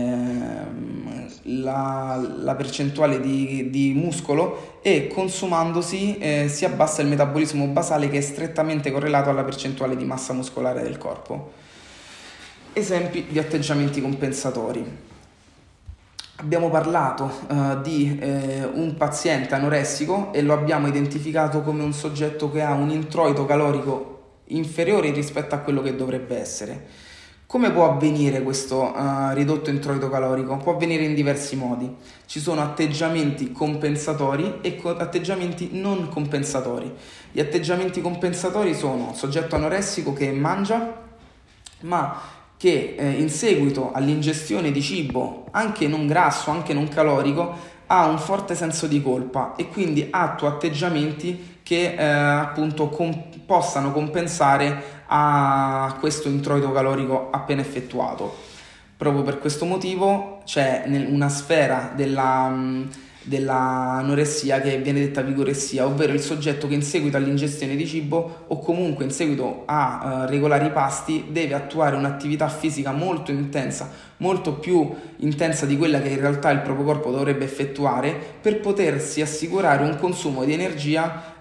La, la percentuale di, di muscolo e consumandosi eh, si abbassa il metabolismo basale che è strettamente correlato alla percentuale di massa muscolare del corpo. Esempi di atteggiamenti compensatori. Abbiamo parlato eh, di eh, un paziente anoressico e lo abbiamo identificato come un soggetto che ha un introito calorico inferiori rispetto a quello che dovrebbe essere. Come può avvenire questo uh, ridotto introito calorico? Può avvenire in diversi modi. Ci sono atteggiamenti compensatori e co- atteggiamenti non compensatori. Gli atteggiamenti compensatori sono soggetto anoressico che mangia, ma che eh, in seguito all'ingestione di cibo, anche non grasso, anche non calorico, ha un forte senso di colpa e quindi attua atteggiamenti che eh, appunto com- possano compensare a questo introito calorico appena effettuato. Proprio per questo motivo c'è una sfera della, dell'anoressia che viene detta vigoressia, ovvero il soggetto che in seguito all'ingestione di cibo o comunque in seguito a uh, regolari pasti deve attuare un'attività fisica molto intensa, molto più intensa di quella che in realtà il proprio corpo dovrebbe effettuare per potersi assicurare un consumo di energia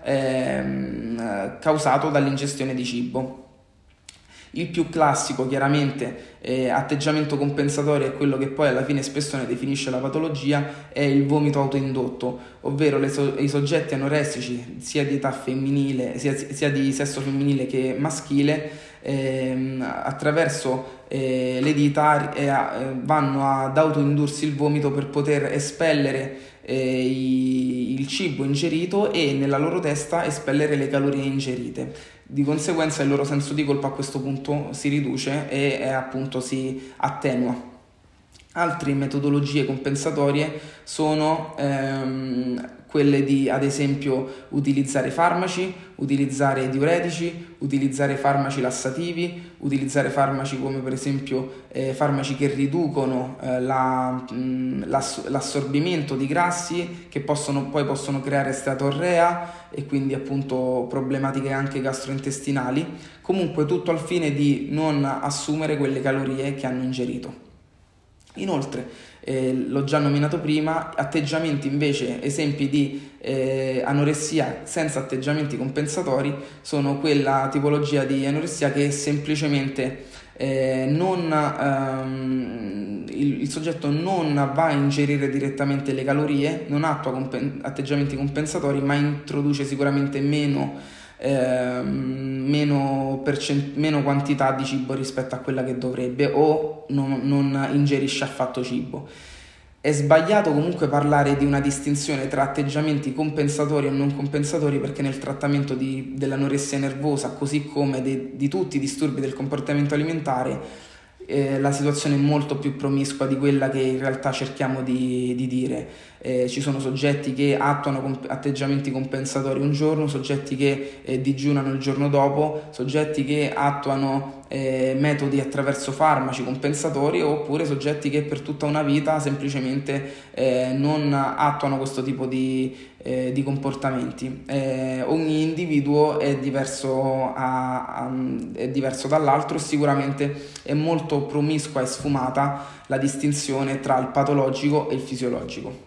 ehm, causato dall'ingestione di cibo. Il più classico, chiaramente, eh, atteggiamento compensatorio è quello che poi alla fine spesso ne definisce la patologia, è il vomito autoindotto, ovvero le so- i soggetti anoressici sia di età femminile, sia, sia di sesso femminile che maschile, ehm, attraverso eh, le dita eh, vanno ad autoindursi il vomito per poter espellere eh, i- il cibo ingerito e nella loro testa espellere le calorie ingerite. Di conseguenza il loro senso di colpa a questo punto si riduce e eh, appunto si attenua. Altre metodologie compensatorie sono ehm, quelle di, ad esempio, utilizzare farmaci, utilizzare diuretici, utilizzare farmaci lassativi, utilizzare farmaci come per esempio eh, farmaci che riducono eh, la, mh, l'ass- l'assorbimento di grassi che possono, poi possono creare steatorrea e quindi appunto problematiche anche gastrointestinali, comunque tutto al fine di non assumere quelle calorie che hanno ingerito. Inoltre, eh, l'ho già nominato prima, atteggiamenti invece, esempi di eh, anoressia senza atteggiamenti compensatori sono quella tipologia di anoressia che semplicemente eh, non, ehm, il, il soggetto non va a ingerire direttamente le calorie, non attua compen- atteggiamenti compensatori, ma introduce sicuramente meno Eh, meno, percent- meno quantità di cibo rispetto a quella che dovrebbe o non, non ingerisce affatto cibo. È sbagliato comunque parlare di una distinzione tra atteggiamenti compensatori e non compensatori perché nel trattamento di, dell'anoressia nervosa, così come de, di tutti i disturbi del comportamento alimentare, eh, la situazione è molto più promiscua di quella che in realtà cerchiamo di, di dire. Eh, ci sono soggetti che attuano comp- atteggiamenti compensatori un giorno, soggetti che eh, digiunano il giorno dopo, soggetti che attuano eh, metodi attraverso farmaci compensatori oppure soggetti che per tutta una vita semplicemente eh, non attuano questo tipo di, eh, di comportamenti. Eh, ogni individuo è diverso, a, a, è diverso dall'altro e sicuramente è molto promiscua e sfumata la distinzione tra il patologico e il fisiologico.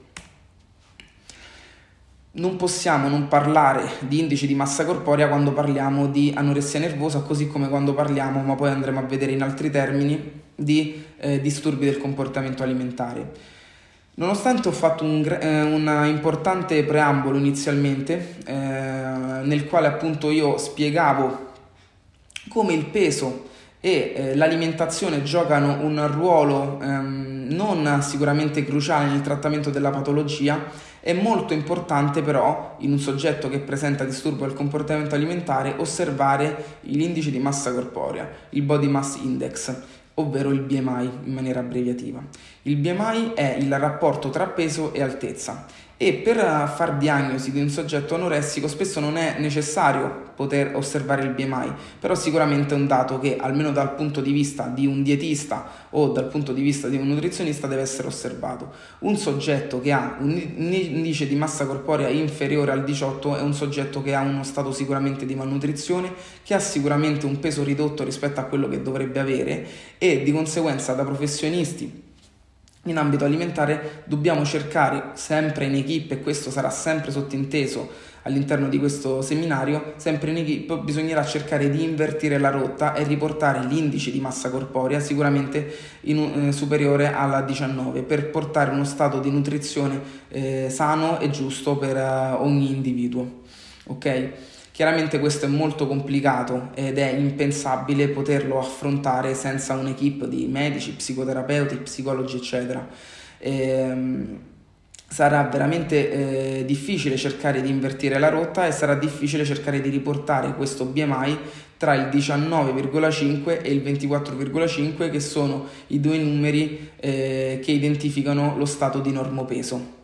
Non possiamo non parlare di indice di massa corporea quando parliamo di anoressia nervosa, così come quando parliamo, ma poi andremo a vedere in altri termini, di eh, disturbi del comportamento alimentare. Nonostante ho fatto un, eh, un importante preambolo inizialmente, eh, nel quale appunto io spiegavo come il peso e eh, l'alimentazione giocano un ruolo ehm, non sicuramente cruciale nel trattamento della patologia, è molto importante però in un soggetto che presenta disturbo del comportamento alimentare osservare l'indice di massa corporea, il Body Mass Index, ovvero il B M I in maniera abbreviativa. Il B M I è il rapporto tra peso e altezza e per far diagnosi di un soggetto anoressico spesso non è necessario poter osservare il B M I, però sicuramente è un dato che almeno dal punto di vista di un dietista o dal punto di vista di un nutrizionista deve essere osservato. Un soggetto che ha un indice di massa corporea inferiore al diciotto è un soggetto che ha uno stato sicuramente di malnutrizione, che ha sicuramente un peso ridotto rispetto a quello che dovrebbe avere e di conseguenza da professionisti in ambito alimentare dobbiamo cercare sempre in equipe, e questo sarà sempre sottinteso all'interno di questo seminario, sempre in equipe bisognerà cercare di invertire la rotta e riportare l'indice di massa corporea sicuramente in, eh, superiore alla diciannove per portare uno stato di nutrizione eh, sano e giusto per uh, ogni individuo. Ok? Chiaramente questo è molto complicato ed è impensabile poterlo affrontare senza un'equipe di medici, psicoterapeuti, psicologi, eccetera. Ehm, sarà veramente eh, difficile cercare di invertire la rotta e sarà difficile cercare di riportare questo B M I tra il diciannove virgola cinque e il ventiquattro virgola cinque, che sono i due numeri eh, che identificano lo stato di normopeso.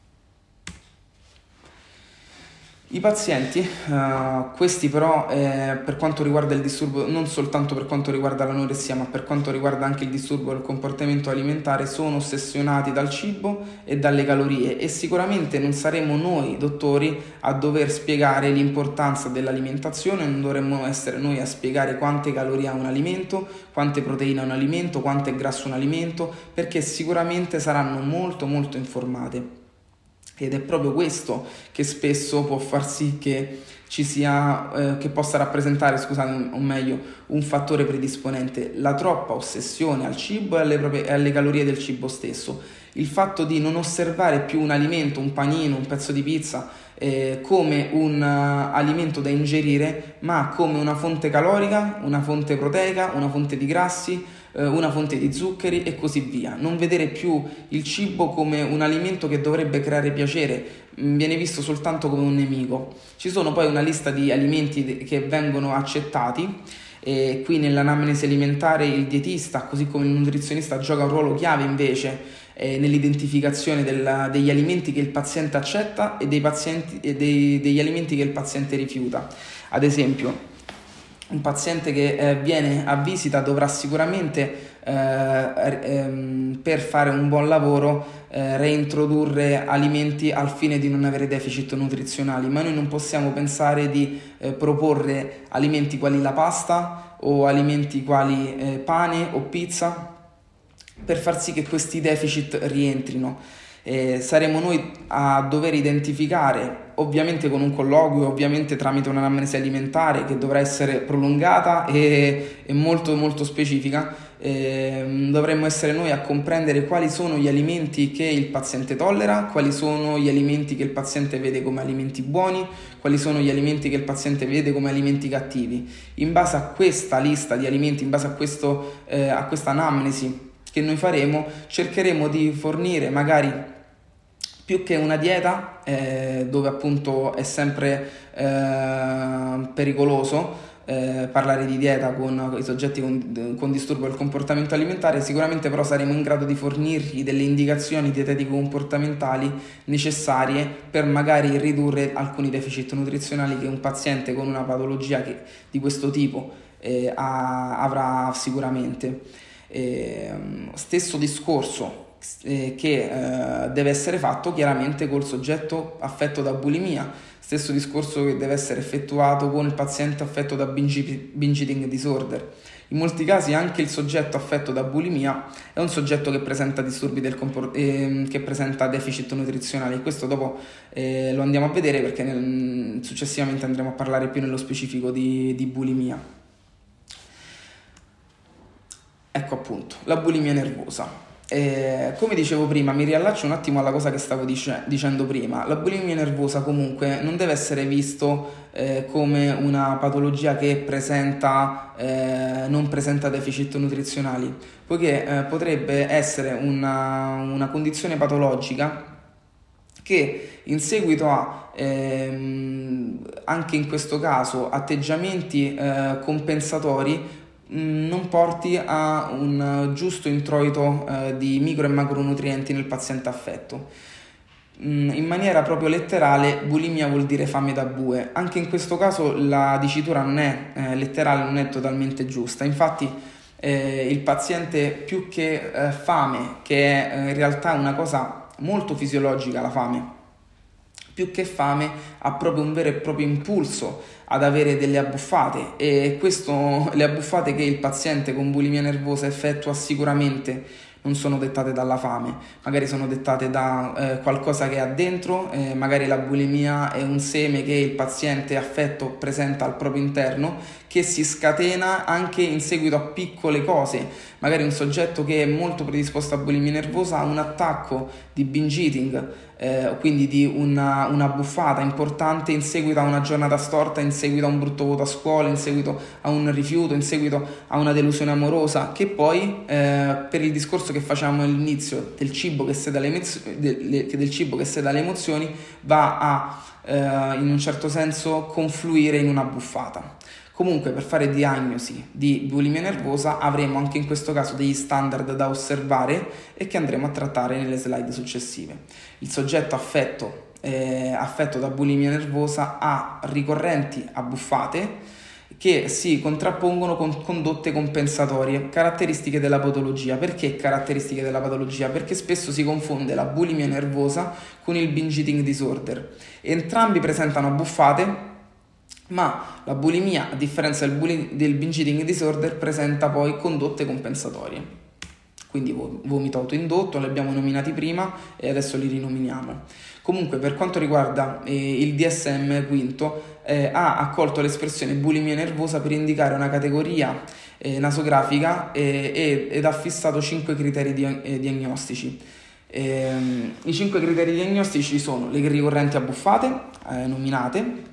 I pazienti, uh, questi però eh, per quanto riguarda il disturbo, non soltanto per quanto riguarda l'anoressia, ma per quanto riguarda anche il disturbo del comportamento alimentare, sono ossessionati dal cibo e dalle calorie, e sicuramente non saremo noi dottori a dover spiegare l'importanza dell'alimentazione, non dovremmo essere noi a spiegare quante calorie ha un alimento, quante proteine ha un alimento, quanto è grasso un alimento, perché sicuramente saranno molto molto informate. Ed è proprio questo che spesso può far sì che ci sia, eh, che possa rappresentare, scusate, o meglio, un fattore predisponente: la troppa ossessione al cibo e alle, proprie, alle calorie del cibo stesso. Il fatto di non osservare più un alimento, un panino, un pezzo di pizza, eh, come un uh, alimento da ingerire, ma come una fonte calorica, una fonte proteica, una fonte di grassi, una fonte di zuccheri e così via. Non vedere più il cibo come un alimento che dovrebbe creare piacere, viene visto soltanto come un nemico. Ci sono poi una lista di alimenti che vengono accettati, e qui nell'anamnesi alimentare il dietista, così come il nutrizionista, gioca un ruolo chiave invece eh, nell'identificazione del, degli alimenti che il paziente accetta e, dei pazienti, e dei, degli alimenti che il paziente rifiuta. Ad esempio, un paziente che eh, viene a visita dovrà sicuramente, eh, ehm, per fare un buon lavoro, eh, reintrodurre alimenti al fine di non avere deficit nutrizionali, ma noi non possiamo pensare di eh, proporre alimenti quali la pasta o alimenti quali eh, pane o pizza per far sì che questi deficit rientrino. Eh, saremo noi a dover identificare, ovviamente con un colloquio, ovviamente tramite un'anamnesi alimentare che dovrà essere prolungata e, e molto molto specifica, eh, dovremmo essere noi a comprendere quali sono gli alimenti che il paziente tollera, quali sono gli alimenti che il paziente vede come alimenti buoni, quali sono gli alimenti che il paziente vede come alimenti cattivi. In base a questa lista di alimenti, in base a, questo, eh, a questa anamnesi che noi faremo, cercheremo di fornire magari, più che una dieta, eh, dove appunto è sempre eh, pericoloso eh, parlare di dieta con i soggetti con, con disturbo del comportamento alimentare, sicuramente però saremo in grado di fornirgli delle indicazioni dietetico-comportamentali necessarie per magari ridurre alcuni deficit nutrizionali che un paziente con una patologia che, di questo tipo eh, ha, avrà sicuramente. Eh, stesso discorso eh, che eh, deve essere fatto chiaramente col soggetto affetto da bulimia, stesso discorso che deve essere effettuato con il paziente affetto da binge, binge eating disorder. In molti casi anche il soggetto affetto da bulimia è un soggetto che presenta disturbi del compor- eh, che presenta deficit nutrizionali, e questo dopo eh, lo andiamo a vedere, perché nel, successivamente andremo a parlare più nello specifico di, di bulimia. Ecco appunto, la bulimia nervosa. Eh, come dicevo prima, mi riallaccio un attimo alla cosa che stavo dice- dicendo prima. La bulimia nervosa comunque non deve essere visto eh, come una patologia che presenta, eh, non presenta deficit nutrizionali, poiché eh, potrebbe essere una, una condizione patologica che in seguito a ehm, anche in questo caso atteggiamenti eh, compensatori non porti a un giusto introito eh, di micro e macronutrienti nel paziente affetto. In maniera proprio letterale, bulimia vuol dire fame da bue. Anche in questo caso la dicitura non è eh, letterale, non è totalmente giusta. Infatti eh, il paziente, più che eh, fame, che è eh, in realtà una cosa molto fisiologica, la fame, più che fame ha proprio un vero e proprio impulso ad avere delle abbuffate, e questo, le abbuffate che il paziente con bulimia nervosa effettua sicuramente non sono dettate dalla fame, magari sono dettate da eh, qualcosa che ha dentro, eh, magari la bulimia è un seme che il paziente affetto presenta al proprio interno, che si scatena anche in seguito a piccole cose. Magari un soggetto che è molto predisposto a bulimia nervosa ha un attacco di binge eating, eh, quindi di una, una buffata importante in seguito a una giornata storta, in seguito a un brutto voto a scuola, in seguito a un rifiuto, in seguito a una delusione amorosa, che poi eh, per il discorso che facevamo all'inizio del cibo che seda le, emozio- del, del cibo che seda le emozioni va a eh, in un certo senso confluire in una buffata. Comunque, per fare diagnosi di bulimia nervosa avremo anche in questo caso degli standard da osservare e che andremo a trattare nelle slide successive. Il soggetto affetto, eh, affetto da bulimia nervosa ha ricorrenti abbuffate che si contrappongono con condotte compensatorie, caratteristiche della patologia. Perché caratteristiche della patologia? Perché spesso si confonde la bulimia nervosa con il binge eating disorder. Entrambi presentano abbuffate, ma la bulimia, a differenza del, bulli- del binge eating disorder, presenta poi condotte compensatorie. Quindi vomito autoindotto, li abbiamo nominati prima e adesso li rinominiamo. Comunque, per quanto riguarda eh, il D S M quinto, eh, ha accolto l'espressione bulimia nervosa per indicare una categoria eh, nasografica eh, ed ha fissato cinque criteri di- eh, diagnostici. Eh, I cinque criteri diagnostici sono le ricorrenti abbuffate, eh, nominate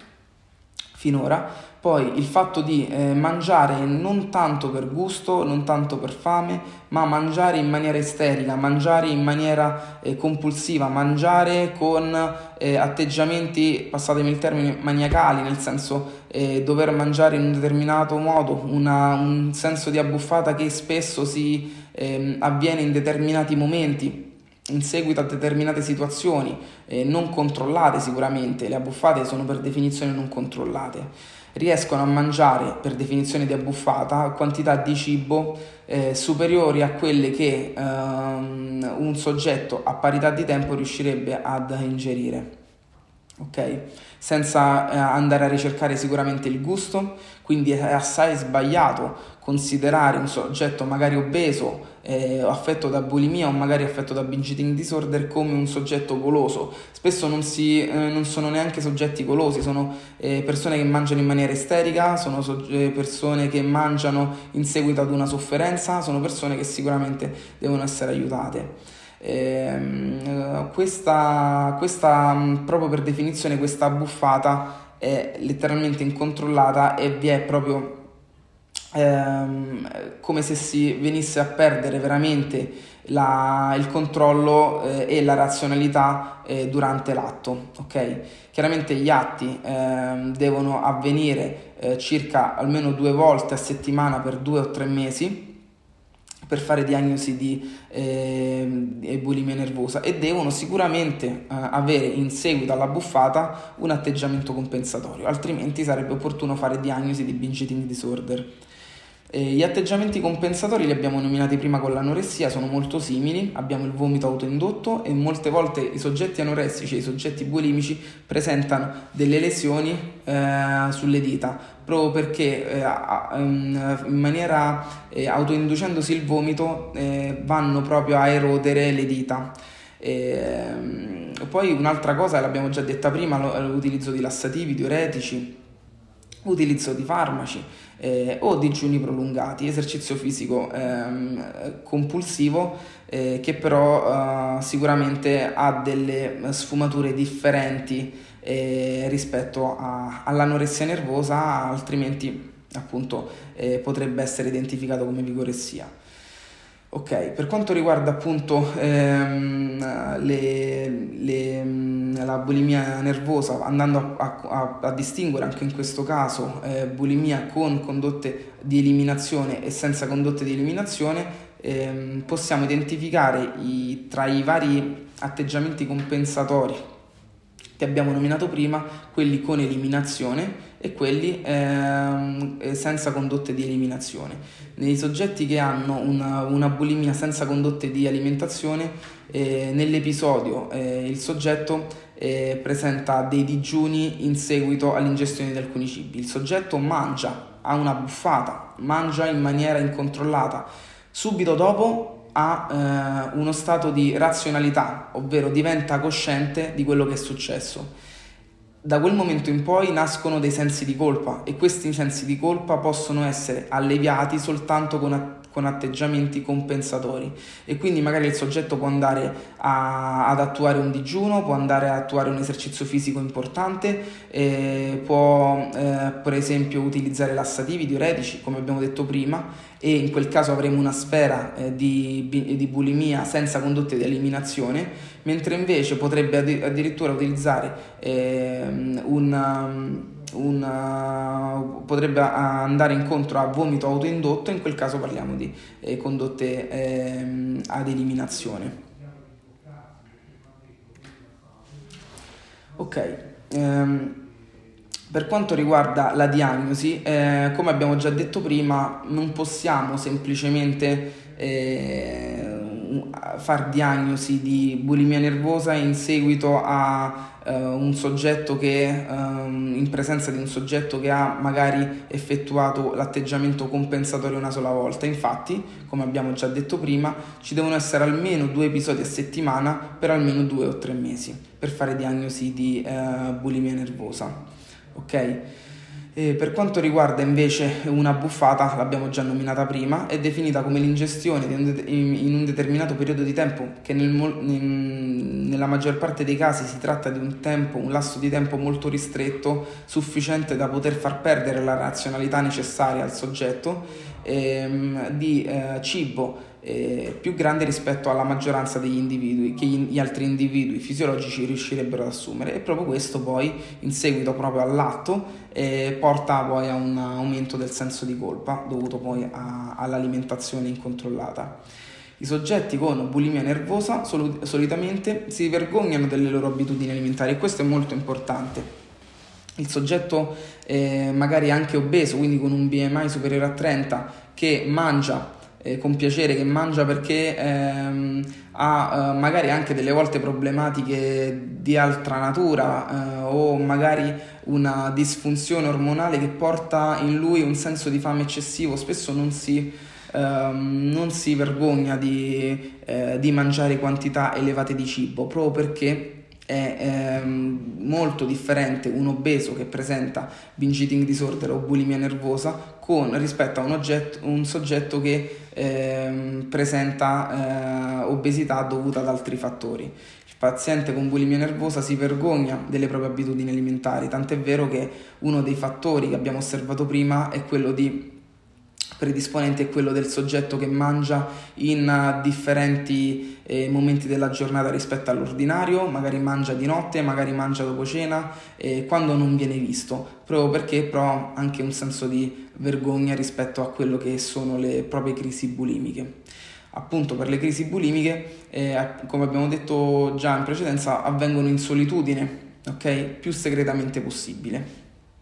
finora, poi il fatto di eh, mangiare non tanto per gusto, non tanto per fame, ma mangiare in maniera isterica, mangiare in maniera eh, compulsiva, mangiare con eh, atteggiamenti, passatemi il termine, maniacali, nel senso eh, dover mangiare in un determinato modo, una, un senso di abbuffata che spesso si eh, avviene in determinati momenti, in seguito a determinate situazioni eh, non controllate. Sicuramente le abbuffate sono per definizione non controllate. Riescono a mangiare, per definizione di abbuffata, quantità di cibo eh, superiori a quelle che ehm, un soggetto a parità di tempo riuscirebbe ad ingerire. Ok? Senza eh, andare a ricercare sicuramente il gusto, quindi è assai sbagliato considerare un soggetto magari obeso, eh, affetto da bulimia o magari affetto da binge eating disorder come un soggetto goloso. Spesso non, si, eh, non sono neanche soggetti golosi, sono eh, persone che mangiano in maniera isterica, sono so- eh, persone che mangiano in seguito ad una sofferenza, sono persone che sicuramente devono essere aiutate. Eh, questa, questa proprio per definizione questa abbuffata è letteralmente incontrollata e vi è proprio ehm, come se si venisse a perdere veramente la, il controllo eh, e la razionalità eh, durante l'atto. Ok? Chiaramente gli atti eh, devono avvenire eh, circa almeno due volte a settimana per due o tre mesi per fare diagnosi di eh, bulimia nervosa e devono sicuramente eh, avere in seguito alla buffata un atteggiamento compensatorio, altrimenti sarebbe opportuno fare diagnosi di binge eating disorder. Eh, gli atteggiamenti compensatori li abbiamo nominati prima con l'anoressia, sono molto simili, abbiamo il vomito autoindotto e molte volte i soggetti anoressici e i soggetti bulimici presentano delle lesioni eh, sulle dita, proprio perché eh, in maniera eh, autoinducendosi il vomito eh, vanno proprio a erodere le dita. E, poi un'altra cosa, l'abbiamo già detta prima, l'utilizzo di lassativi, diuretici, utilizzo di farmaci eh, o digiuni prolungati, esercizio fisico ehm, compulsivo eh, che però eh, sicuramente ha delle sfumature differenti eh, rispetto a, all'anoressia nervosa, altrimenti appunto eh, potrebbe essere identificato come vigoressia. Ok, per quanto riguarda appunto ehm, le, le, la bulimia nervosa, andando a, a, a distinguere anche in questo caso eh, bulimia con condotte di eliminazione e senza condotte di eliminazione, ehm, possiamo identificare i, tra i vari atteggiamenti compensatori che abbiamo nominato prima, quelli con eliminazione e quelli ehm, senza condotte di eliminazione. Nei soggetti che hanno una, una bulimia senza condotte di alimentazione, eh, nell'episodio eh, il soggetto eh, presenta dei digiuni in seguito all'ingestione di alcuni cibi. Il soggetto mangia, ha una buffata, mangia in maniera incontrollata, subito dopo ha eh, uno stato di razionalità, ovvero diventa cosciente di quello che è successo. da quel momento in poi nascono dei sensi di colpa e questi sensi di colpa possono essere alleviati soltanto con attività con atteggiamenti compensatori e quindi magari il soggetto può andare a, ad attuare un digiuno, può andare a attuare un esercizio fisico importante, eh, può eh, per esempio utilizzare lassativi, diuretici come abbiamo detto prima, e in quel caso avremo una sfera eh, di, di bulimia senza condotte di eliminazione, mentre invece potrebbe addirittura utilizzare eh, un Una, potrebbe andare incontro a vomito autoindotto. In quel caso parliamo di eh, condotte eh, ad eliminazione. Ok, ehm, per quanto riguarda la diagnosi, eh, come abbiamo già detto prima, non possiamo semplicemente eh, far diagnosi di bulimia nervosa in seguito a Uh, un soggetto che um, in presenza di un soggetto che ha magari effettuato l'atteggiamento compensatorio una sola volta. Infatti, come abbiamo già detto prima, ci devono essere almeno due episodi a settimana per almeno due o tre mesi per fare diagnosi di uh, bulimia nervosa. Ok? E per quanto riguarda invece una buffata, l'abbiamo già nominata prima, è definita come l'ingestione di un de- in un determinato periodo di tempo, che nel mo- in, nella maggior parte dei casi si tratta di un tempo, un lasso di tempo molto ristretto, sufficiente da poter far perdere la razionalità necessaria al soggetto, ehm, di eh, cibo eh, più grande rispetto alla maggioranza degli individui che gli altri individui fisiologici riuscirebbero ad assumere, e proprio questo poi in seguito proprio all'atto eh, porta poi a un aumento del senso di colpa dovuto poi a, all'alimentazione incontrollata. I soggetti con bulimia nervosa sol- solitamente si vergognano delle loro abitudini alimentari e questo è molto importante. Il soggetto eh, magari anche obeso, quindi con un B M I superiore a trenta, che mangia Eh, con piacere, che mangia perché ehm, ha eh, magari anche delle volte problematiche di altra natura eh, o magari una disfunzione ormonale che porta in lui un senso di fame eccessivo, spesso non si, ehm, non si vergogna di, eh, di mangiare quantità elevate di cibo, proprio perché è ehm, molto differente un obeso che presenta binge eating disorder o bulimia nervosa con rispetto a un, oggetto, un soggetto che ehm, presenta eh, obesità dovuta ad altri fattori. Il paziente con bulimia nervosa si vergogna delle proprie abitudini alimentari, tant'è vero che uno dei fattori che abbiamo osservato prima è quello di predisponente è quello del soggetto che mangia in uh, differenti eh, momenti della giornata rispetto all'ordinario, magari mangia di notte, magari mangia dopo cena, eh, quando non viene visto, proprio perché però anche un senso di vergogna rispetto a quello che sono le proprie crisi bulimiche. Appunto per le crisi bulimiche, eh, come abbiamo detto già in precedenza, avvengono in solitudine, ok? Più segretamente possibile.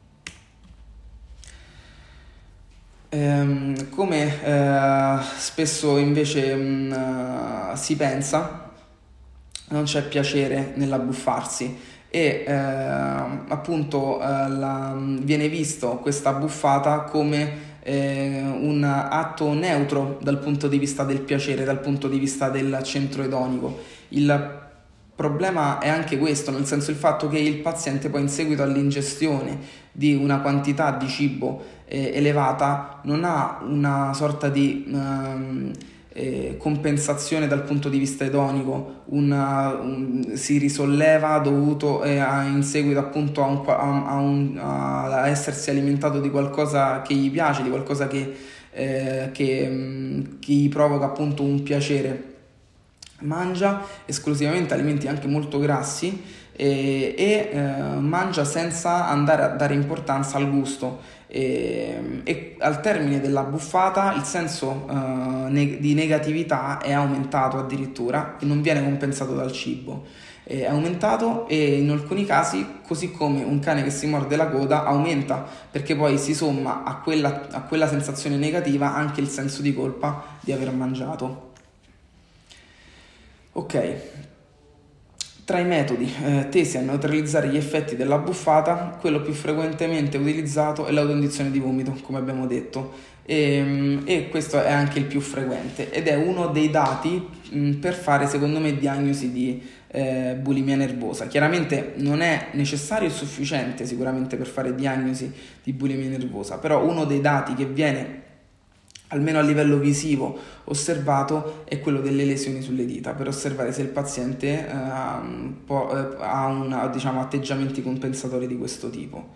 Ehm, come eh, spesso invece mh, si pensa, non c'è piacere nell'abbuffarsi e eh, appunto eh, la, viene visto questa buffata come eh, un atto neutro dal punto di vista del piacere, dal punto di vista del centro edonico. Il problema è anche questo, nel senso il fatto che il paziente poi in seguito all'ingestione di una quantità di cibo eh, elevata non ha una sorta di ehm, eh, compensazione dal punto di vista edonico, una, un, si risolleva dovuto eh, a, in seguito appunto a, un, a, a, un, a essersi alimentato di qualcosa che gli piace, di qualcosa che, eh, che, mh, che gli provoca appunto un piacere. Mangia esclusivamente alimenti anche molto grassi e, e eh, mangia senza andare a dare importanza al gusto e, e al termine della buffata il senso eh, ne- di negatività è aumentato addirittura e non viene compensato dal cibo, è aumentato e in alcuni casi, così come un cane che si morde la coda, aumenta perché poi si somma a quella, a quella sensazione negativa anche il senso di colpa di aver mangiato. Ok, Tra i metodi eh, tesi a neutralizzare gli effetti della buffata, quello più frequentemente utilizzato è l'autoinduzione di vomito, come abbiamo detto, e, e questo è anche il più frequente ed è uno dei dati mh, per fare, secondo me, diagnosi di eh, bulimia nervosa. Chiaramente non è necessario e sufficiente sicuramente per fare diagnosi di bulimia nervosa, però uno dei dati che viene almeno a livello visivo osservato è quello delle lesioni sulle dita, per osservare se il paziente eh, può, eh, ha una, diciamo, atteggiamenti compensatori di questo tipo.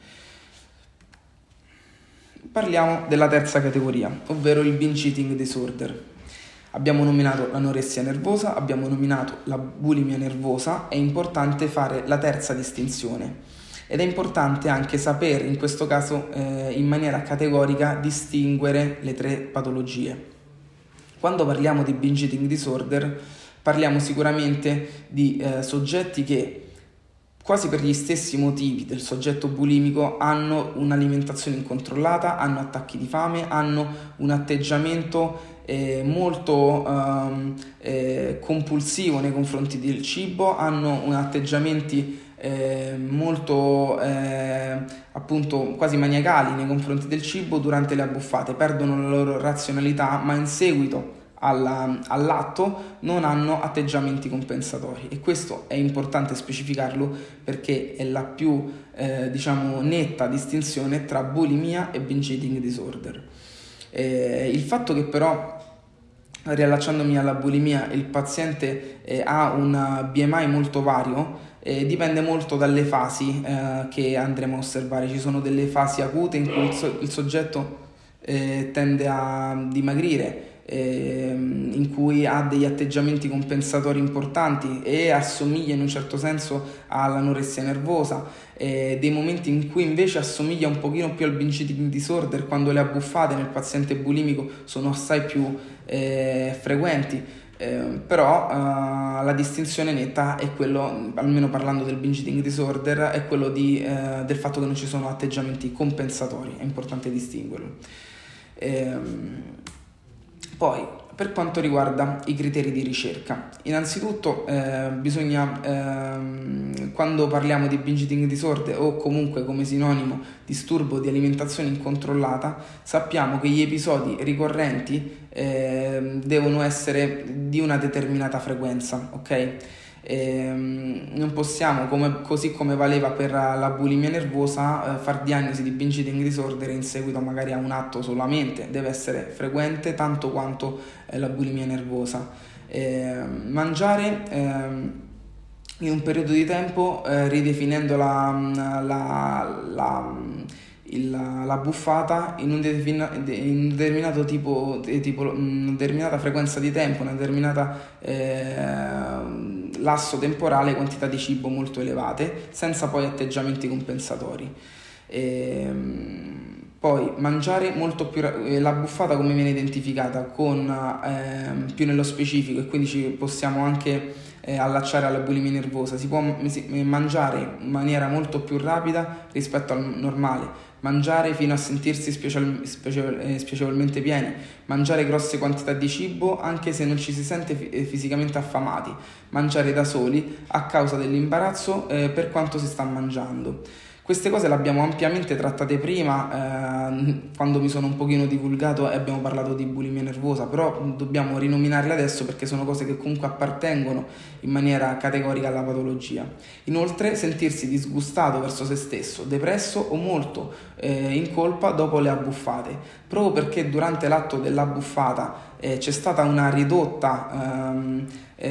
Parliamo della terza categoria, ovvero il binge eating disorder. Abbiamo nominato l'anoressia nervosa, abbiamo nominato la bulimia nervosa, è importante fare la terza distinzione. Ed è importante anche sapere, in questo caso, eh, in maniera categorica, distinguere le tre patologie. Quando parliamo di binge eating disorder, parliamo sicuramente di eh, soggetti che, quasi per gli stessi motivi del soggetto bulimico, hanno un'alimentazione incontrollata, hanno attacchi di fame, hanno un atteggiamento eh, molto ehm, eh, compulsivo nei confronti del cibo, hanno un atteggiamenti Eh, molto eh, appunto quasi maniacali nei confronti del cibo durante le abbuffate, perdono la loro razionalità, ma in seguito alla, all'atto non hanno atteggiamenti compensatori, e questo è importante specificarlo perché è la più eh, diciamo netta distinzione tra bulimia e binge eating disorder. Eh, il fatto che però, riallacciandomi alla bulimia, il paziente eh, ha un B M I molto vario, Eh, dipende molto dalle fasi eh, che andremo a osservare. Ci sono delle fasi acute in cui il, so- il soggetto eh, tende a dimagrire, eh, in cui ha degli atteggiamenti compensatori importanti e assomiglia in un certo senso all'anoressia nervosa, eh, dei momenti in cui invece assomiglia un pochino più al binge eating disorder, quando le abbuffate nel paziente bulimico sono assai più eh, frequenti. Eh, però uh, la distinzione netta è quello, almeno parlando del binge eating disorder, è quello di, uh, del fatto che non ci sono atteggiamenti compensatori, è importante distinguerlo. Ehm, poi, per quanto riguarda i criteri di ricerca, innanzitutto eh, bisogna, ehm, quando parliamo di binge eating disorder o comunque come sinonimo disturbo di alimentazione incontrollata, sappiamo che gli episodi ricorrenti eh, devono essere di una determinata frequenza, ok? Ehm, non possiamo, come, così come valeva per la bulimia nervosa, eh, far diagnosi di binge eating disorder in seguito magari a un atto solamente, deve essere frequente tanto quanto eh, la bulimia nervosa. Ehm, mangiare ehm, in un periodo di tempo eh, ridefinendo la, la, la Il, la buffata in un, defina, in un determinato tipo, tipo una determinata frequenza di tempo, una determinata eh, lasso temporale, quantità di cibo molto elevate, senza poi atteggiamenti compensatori. E, poi mangiare molto più la buffata, come viene identificata, con eh, più nello specifico, e quindi ci possiamo anche eh, allacciare alla bulimia nervosa. Si può mangiare in maniera molto più rapida rispetto al normale, mangiare fino a sentirsi special, special, eh, spiacevolmente pieni, mangiare grosse quantità di cibo anche se non ci si sente f- fisicamente affamati, mangiare da soli a causa dell'imbarazzo eh, per quanto si sta mangiando. Queste cose le abbiamo ampiamente trattate prima, eh, quando mi sono un pochino divulgato e abbiamo parlato di bulimia nervosa, però dobbiamo rinominarle adesso perché sono cose che comunque appartengono in maniera categorica alla patologia. Inoltre, sentirsi disgustato verso se stesso, depresso o molto eh, in colpa dopo le abbuffate, proprio perché durante l'atto dell'abbuffata eh, c'è stata una ridotta ehm,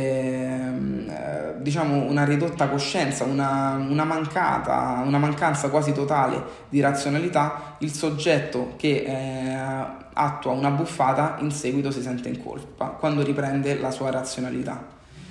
eh, diciamo una ridotta coscienza, una, una mancata, una mancanza quasi totale di razionalità. Il soggetto che eh, attua una buffata in seguito si sente in colpa quando riprende la sua razionalità.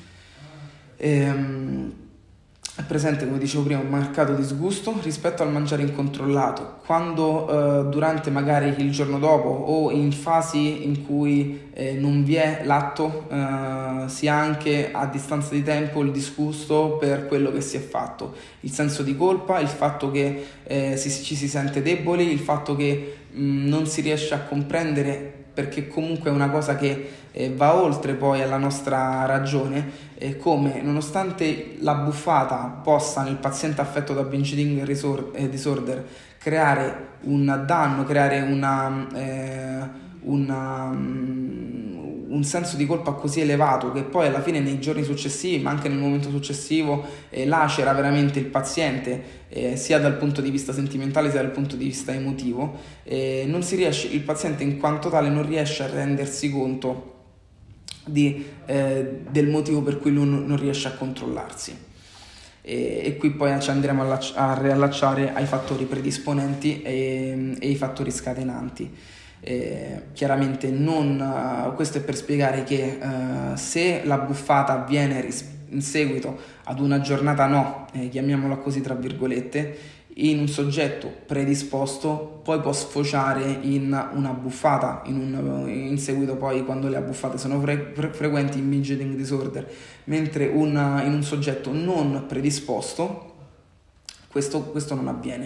Ehm, è presente, come dicevo prima, un marcato disgusto rispetto al mangiare incontrollato, quando eh, durante magari il giorno dopo o in fasi in cui eh, non vi è l'atto eh, si ha anche a distanza di tempo il disgusto per quello che si è fatto, il senso di colpa, il fatto che eh, si, ci si sente deboli, il fatto che mh, non si riesce a comprendere, perché comunque è una cosa che eh, va oltre poi alla nostra ragione, eh, come nonostante la buffata possa nel paziente affetto da binge eating resor- eh, disorder creare un danno, creare una, eh, una, um, un senso di colpa così elevato che poi alla fine nei giorni successivi, ma anche nel momento successivo, eh, lacera veramente il paziente, eh, sia dal punto di vista sentimentale sia dal punto di vista emotivo, eh, non si riesce, il paziente in quanto tale non riesce a rendersi conto di, eh, del motivo per cui lui non, non riesce a controllarsi. E, e qui poi ci andremo a, a riallacciare ai fattori predisponenti e, e ai fattori scatenanti. Eh, chiaramente non, uh, questo è per spiegare che uh, se la buffata avviene ris- in seguito ad una giornata no, eh, chiamiamola così tra virgolette, in un soggetto predisposto poi può sfociare in una buffata, in, un, in seguito poi quando le buffate sono fre- fre- frequenti in binge eating disorder, mentre una, in un soggetto non predisposto questo, questo non avviene.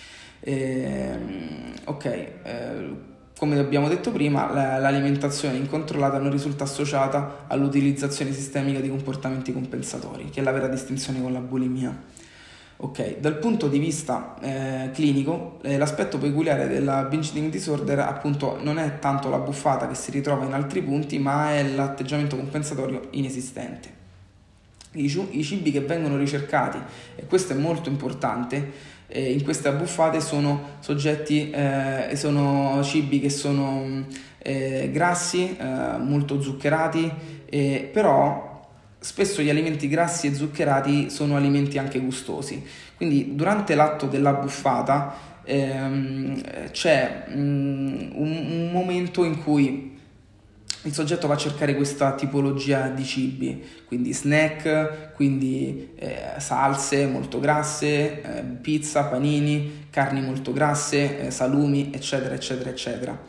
Eh, ok, eh, come abbiamo detto prima, l'alimentazione incontrollata non risulta associata all'utilizzazione sistemica di comportamenti compensatori, che è la vera distinzione con la bulimia. Ok, dal punto di vista eh, clinico, eh, l'aspetto peculiare della binge eating disorder appunto non è tanto la buffata che si ritrova in altri punti, ma è l'atteggiamento compensatorio inesistente. I, ciu- i cibi che vengono ricercati, e questo è molto importante, eh, in queste abbuffate sono soggetti, eh, sono cibi che sono eh, grassi, eh, molto zuccherati, eh, però spesso gli alimenti grassi e zuccherati sono alimenti anche gustosi, quindi durante l'atto della buffata ehm, c'è um, un, un momento in cui il soggetto va a cercare questa tipologia di cibi, quindi snack, quindi eh, salse molto grasse, eh, pizza, panini, carni molto grasse, eh, salumi, eccetera, eccetera, eccetera.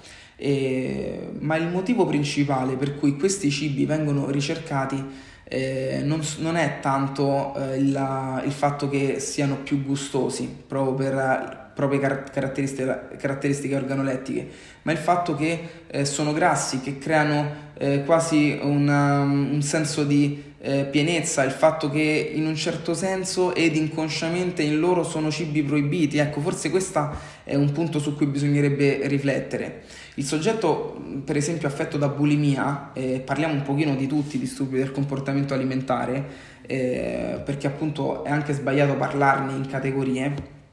E, ma il motivo principale per cui questi cibi vengono ricercati Eh, non, non è tanto eh, il, il fatto che siano più gustosi proprio per uh, proprie car- caratteristiche, caratteristiche organolettiche, ma il fatto che eh, sono grassi, che creano eh, quasi una, un senso di eh, pienezza, il fatto che in un certo senso ed inconsciamente in loro sono cibi proibiti. Ecco, forse questo è un punto su cui bisognerebbe riflettere. Il soggetto, per esempio, affetto da bulimia, eh, parliamo un pochino di tutti i disturbi del comportamento alimentare, eh, perché appunto è anche sbagliato parlarne in categorie.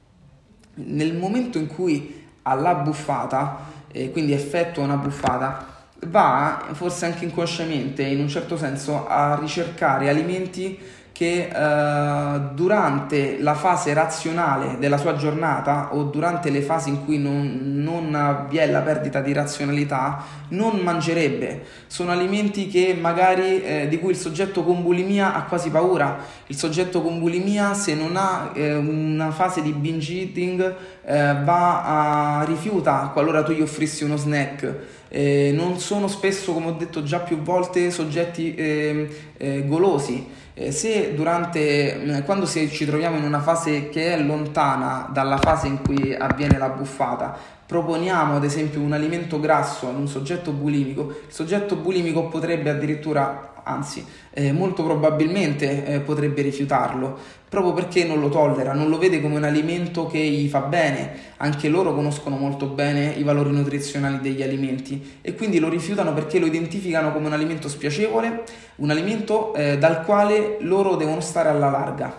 Nel momento in cui ha la buffata, eh, quindi effettua una buffata, va forse anche inconsciamente, in un certo senso, a ricercare alimenti che eh, durante la fase razionale della sua giornata o durante le fasi in cui non, non vi è la perdita di razionalità non mangerebbe. Sono alimenti che magari eh, di cui il soggetto con bulimia ha quasi paura. Il soggetto con bulimia, se non ha eh, una fase di binge eating, eh, va a rifiuta qualora tu gli offrissi uno snack. Eh, non sono spesso, come ho detto già più volte, soggetti eh, eh, golosi. Eh, se durante, eh, quando si, ci troviamo in una fase che è lontana dalla fase in cui avviene la buffata, proponiamo ad esempio un alimento grasso in un soggetto bulimico, il soggetto bulimico potrebbe addirittura, anzi eh, molto probabilmente eh, potrebbe rifiutarlo, proprio perché non lo tollera, non lo vede come un alimento che gli fa bene. Anche loro conoscono molto bene i valori nutrizionali degli alimenti e quindi lo rifiutano perché lo identificano come un alimento spiacevole, un alimento eh, dal quale loro devono stare alla larga.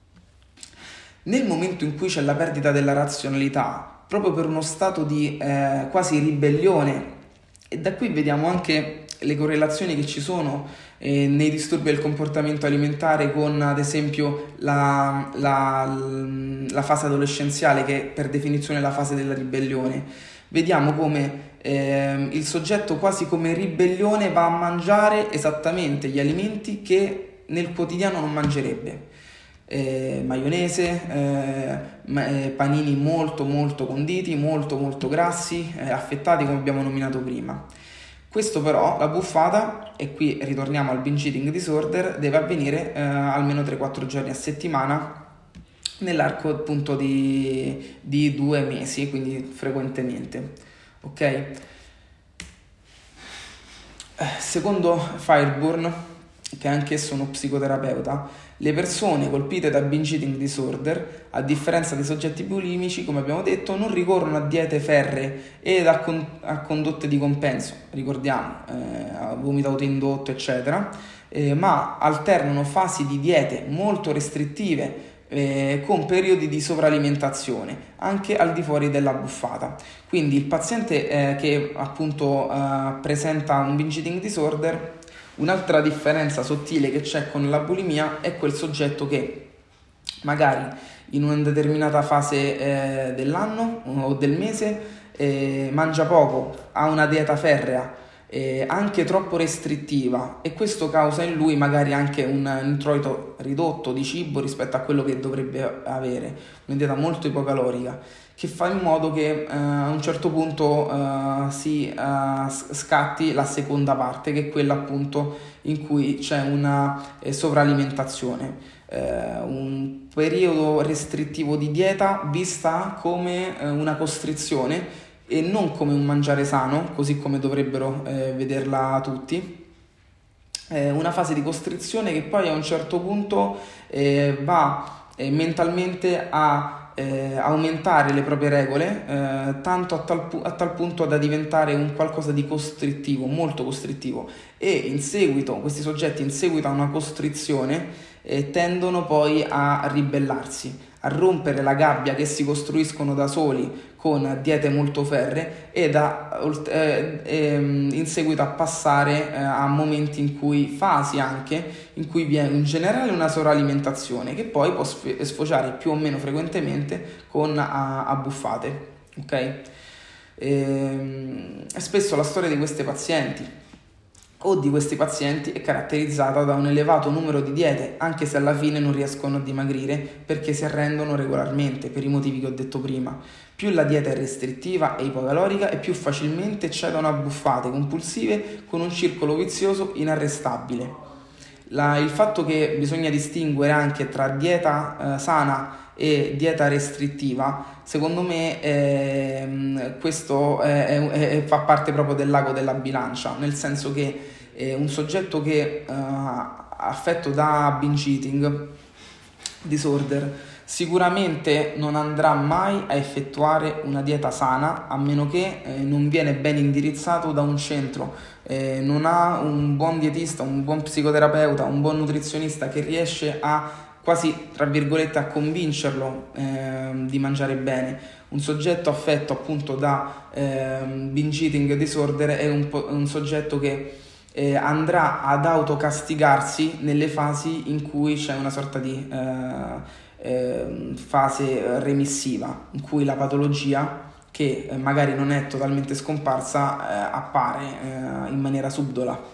Nel momento in cui c'è la perdita della razionalità, proprio per uno stato di eh, quasi ribellione, e da qui vediamo anche le correlazioni che ci sono eh, nei disturbi del comportamento alimentare con ad esempio la, la, la fase adolescenziale, che per definizione è la fase della ribellione. Vediamo come eh, il soggetto quasi come ribellione va a mangiare esattamente gli alimenti che nel quotidiano non mangerebbe. Eh, maionese, eh, panini molto molto conditi, molto molto grassi, eh, affettati come abbiamo nominato prima. Questo però, la buffata, e qui ritorniamo al binge eating disorder, deve avvenire eh, almeno tre quattro giorni a settimana nell'arco appunto di, di due mesi, quindi frequentemente. Ok? Eh, Secondo Fireburn, che è anch'esso uno psicoterapeuta, le persone colpite da binge eating disorder, a differenza dei soggetti bulimici, come abbiamo detto, non ricorrono a diete ferree ed a, con- a condotte di compenso, ricordiamo, eh, a vomito autoindotto, eccetera, eh, ma alternano fasi di diete molto restrittive eh, con periodi di sovralimentazione, anche al di fuori della buffata. Quindi il paziente eh, che appunto eh, presenta un binge eating disorder, un'altra differenza sottile che c'è con la bulimia è quel soggetto che magari in una determinata fase eh, dell'anno o del mese eh, mangia poco, ha una dieta ferrea, eh, anche troppo restrittiva, e questo causa in lui magari anche un introito ridotto di cibo rispetto a quello che dovrebbe avere, una dieta molto ipocalorica, che fa in modo che eh, a un certo punto eh, si eh, scatti la seconda parte, che è quella appunto in cui c'è una eh, sovralimentazione. Eh, un periodo restrittivo di dieta vista come eh, una costrizione e non come un mangiare sano, così come dovrebbero eh, vederla tutti. Eh, una fase di costrizione che poi a un certo punto eh, va eh, mentalmente a Eh, aumentare le proprie regole, eh, tanto a tal, pu- a tal punto da diventare un qualcosa di costrittivo, molto costrittivo, e in seguito, questi soggetti in seguito a una costrizione eh, tendono poi a ribellarsi, a rompere la gabbia che si costruiscono da soli con diete molto ferree e da, eh, ehm, in seguito a passare eh, a momenti in cui, fasi anche, in cui viene in generale una sovralimentazione che poi può sfociare più o meno frequentemente con a, a buffate, ok? E, spesso la storia di queste pazienti o di questi pazienti è caratterizzata da un elevato numero di diete, anche se alla fine non riescono a dimagrire perché si arrendono regolarmente per i motivi che ho detto prima. Più la dieta è restrittiva e ipocalorica e più facilmente cedono a buffate compulsive con un circolo vizioso inarrestabile. La, il fatto che bisogna distinguere anche tra dieta eh, sana e dieta restrittiva, secondo me eh, questo è, è, è, fa parte proprio del lago della bilancia, nel senso che eh, un soggetto che eh, affetto da binge eating disorder sicuramente non andrà mai a effettuare una dieta sana, a meno che eh, non viene ben indirizzato da un centro, eh, non ha un buon dietista, un buon psicoterapeuta, un buon nutrizionista che riesce a quasi, tra virgolette, a convincerlo eh, di mangiare bene. Un soggetto affetto appunto da eh, binge eating disorder è un, po- un soggetto che eh, andrà ad autocastigarsi nelle fasi in cui c'è una sorta di eh, eh, fase remissiva, in cui la patologia, che eh, magari non è totalmente scomparsa, eh, appare eh, in maniera subdola.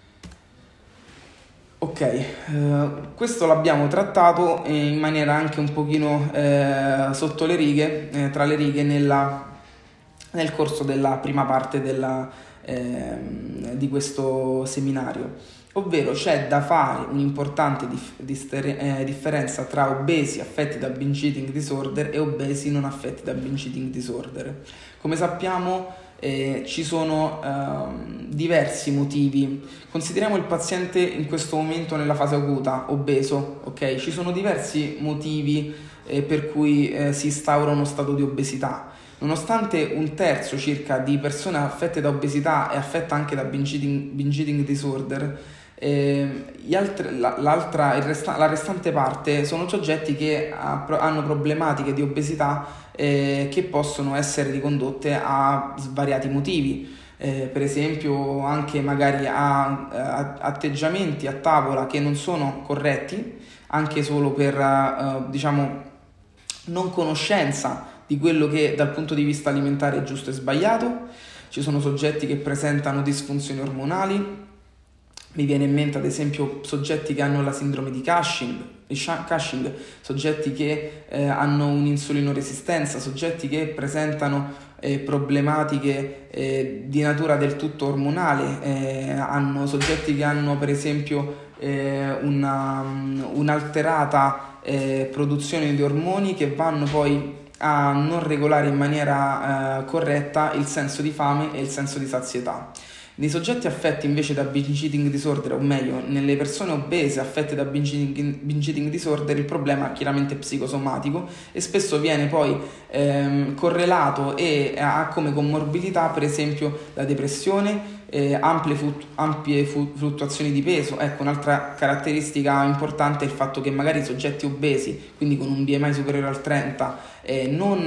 Ok, eh, questo l'abbiamo trattato in maniera anche un pochino eh, sotto le righe, eh, tra le righe nella, nel corso della prima parte della, eh, di questo seminario, ovvero c'è da fare un'importante dif- distere- eh, differenza tra obesi affetti da binge eating disorder e obesi non affetti da binge eating disorder. Come sappiamo, Eh, ci sono eh, diversi motivi. Consideriamo il paziente in questo momento nella fase acuta, obeso, ok? Ci sono diversi motivi eh, per cui eh, si instaura uno stato di obesità. Nonostante un terzo circa di persone affette da obesità è affetta anche da binge eating, binge eating disorder, eh, gli altri, la, l'altra, il resta, la restante parte sono soggetti che ha, hanno problematiche di obesità eh, che possono essere ricondotte a svariati motivi, eh, per esempio anche magari a, a atteggiamenti a tavola che non sono corretti, anche solo per uh, diciamo non conoscenza di quello che dal punto di vista alimentare è giusto e sbagliato. Ci sono soggetti che presentano disfunzioni ormonali. Mi viene in mente ad esempio soggetti che hanno la sindrome di Cushing, Cushing soggetti che eh, hanno un'insulinoresistenza, soggetti che presentano eh, problematiche eh, di natura del tutto ormonale, eh, hanno soggetti che hanno per esempio eh, una, un'alterata eh, produzione di ormoni che vanno poi a non regolare in maniera eh, corretta il senso di fame e il senso di sazietà. Nei soggetti affetti invece da binge eating disorder, o meglio, nelle persone obese affette da binge eating, binge eating disorder, il problema è chiaramente psicosomatico e spesso viene poi ehm, correlato e ha come comorbidità per esempio la depressione, eh, ampie, flut- ampie fluttuazioni di peso. Ecco, un'altra caratteristica importante è il fatto che magari i soggetti obesi, quindi con un B M I superiore al trenta, eh, non,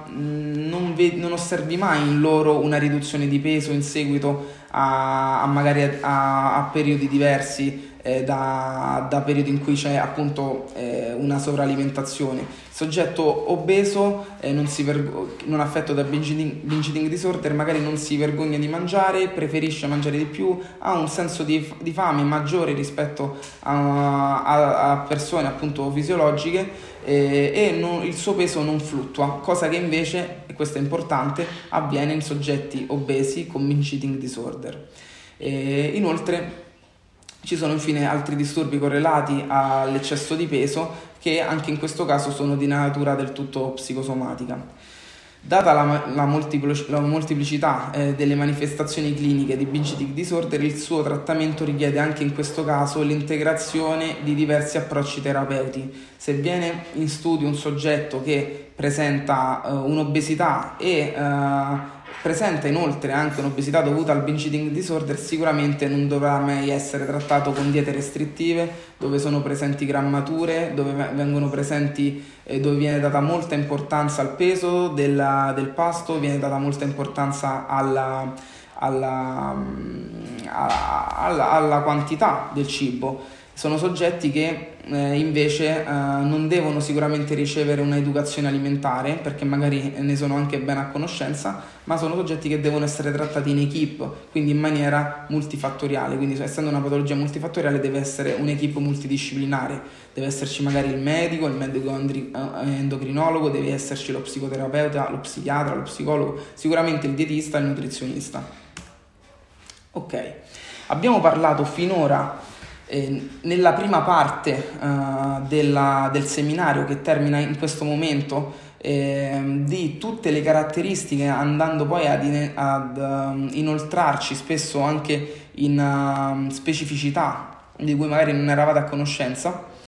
non, ve- non osservi mai in loro una riduzione di peso in seguito a, a magari a, a periodi diversi, eh, da, da periodi in cui c'è appunto eh, una sovralimentazione. Il soggetto obeso eh, non, si vergo- non affetto da binge eating, binge eating disorder magari non si vergogna di mangiare, preferisce mangiare di più, ha un senso di, di fame maggiore rispetto a, a, a persone appunto fisiologiche, eh, e non, il suo peso non fluttua, cosa che invece, e questo è importante, avviene in soggetti obesi con binge eating disorder. E inoltre ci sono infine altri disturbi correlati all'eccesso di peso che anche in questo caso sono di natura del tutto psicosomatica. Data la, la, multipl- la molteplicità eh, delle manifestazioni cliniche di binge eating disorder, il suo trattamento richiede anche in questo caso l'integrazione di diversi approcci terapeuti. Se viene in studio un soggetto che presenta eh, un'obesità e eh, presenta inoltre anche un'obesità dovuta al binge eating disorder, sicuramente non dovrà mai essere trattato con diete restrittive, dove sono presenti grammature, dove vengono presenti, eh, dove viene data molta importanza al peso della, del pasto, viene data molta importanza alla, alla, alla, alla, alla quantità del cibo. Sono soggetti che eh, invece eh, non devono sicuramente ricevere un'educazione alimentare, perché magari ne sono anche ben a conoscenza, ma sono soggetti che devono essere trattati in equip, quindi in maniera multifattoriale. Quindi, essendo una patologia multifattoriale, deve essere un'equip multidisciplinare, deve esserci magari il medico, il medico endocrinologo, deve esserci lo psicoterapeuta, lo psichiatra, lo psicologo, sicuramente il dietista e il nutrizionista. Ok, abbiamo parlato finora Eh, nella prima parte uh, della, del seminario, che termina in questo momento, eh, di tutte le caratteristiche, andando poi ad, in, ad um, inoltrarci spesso anche in uh, specificità di cui magari non eravate a conoscenza.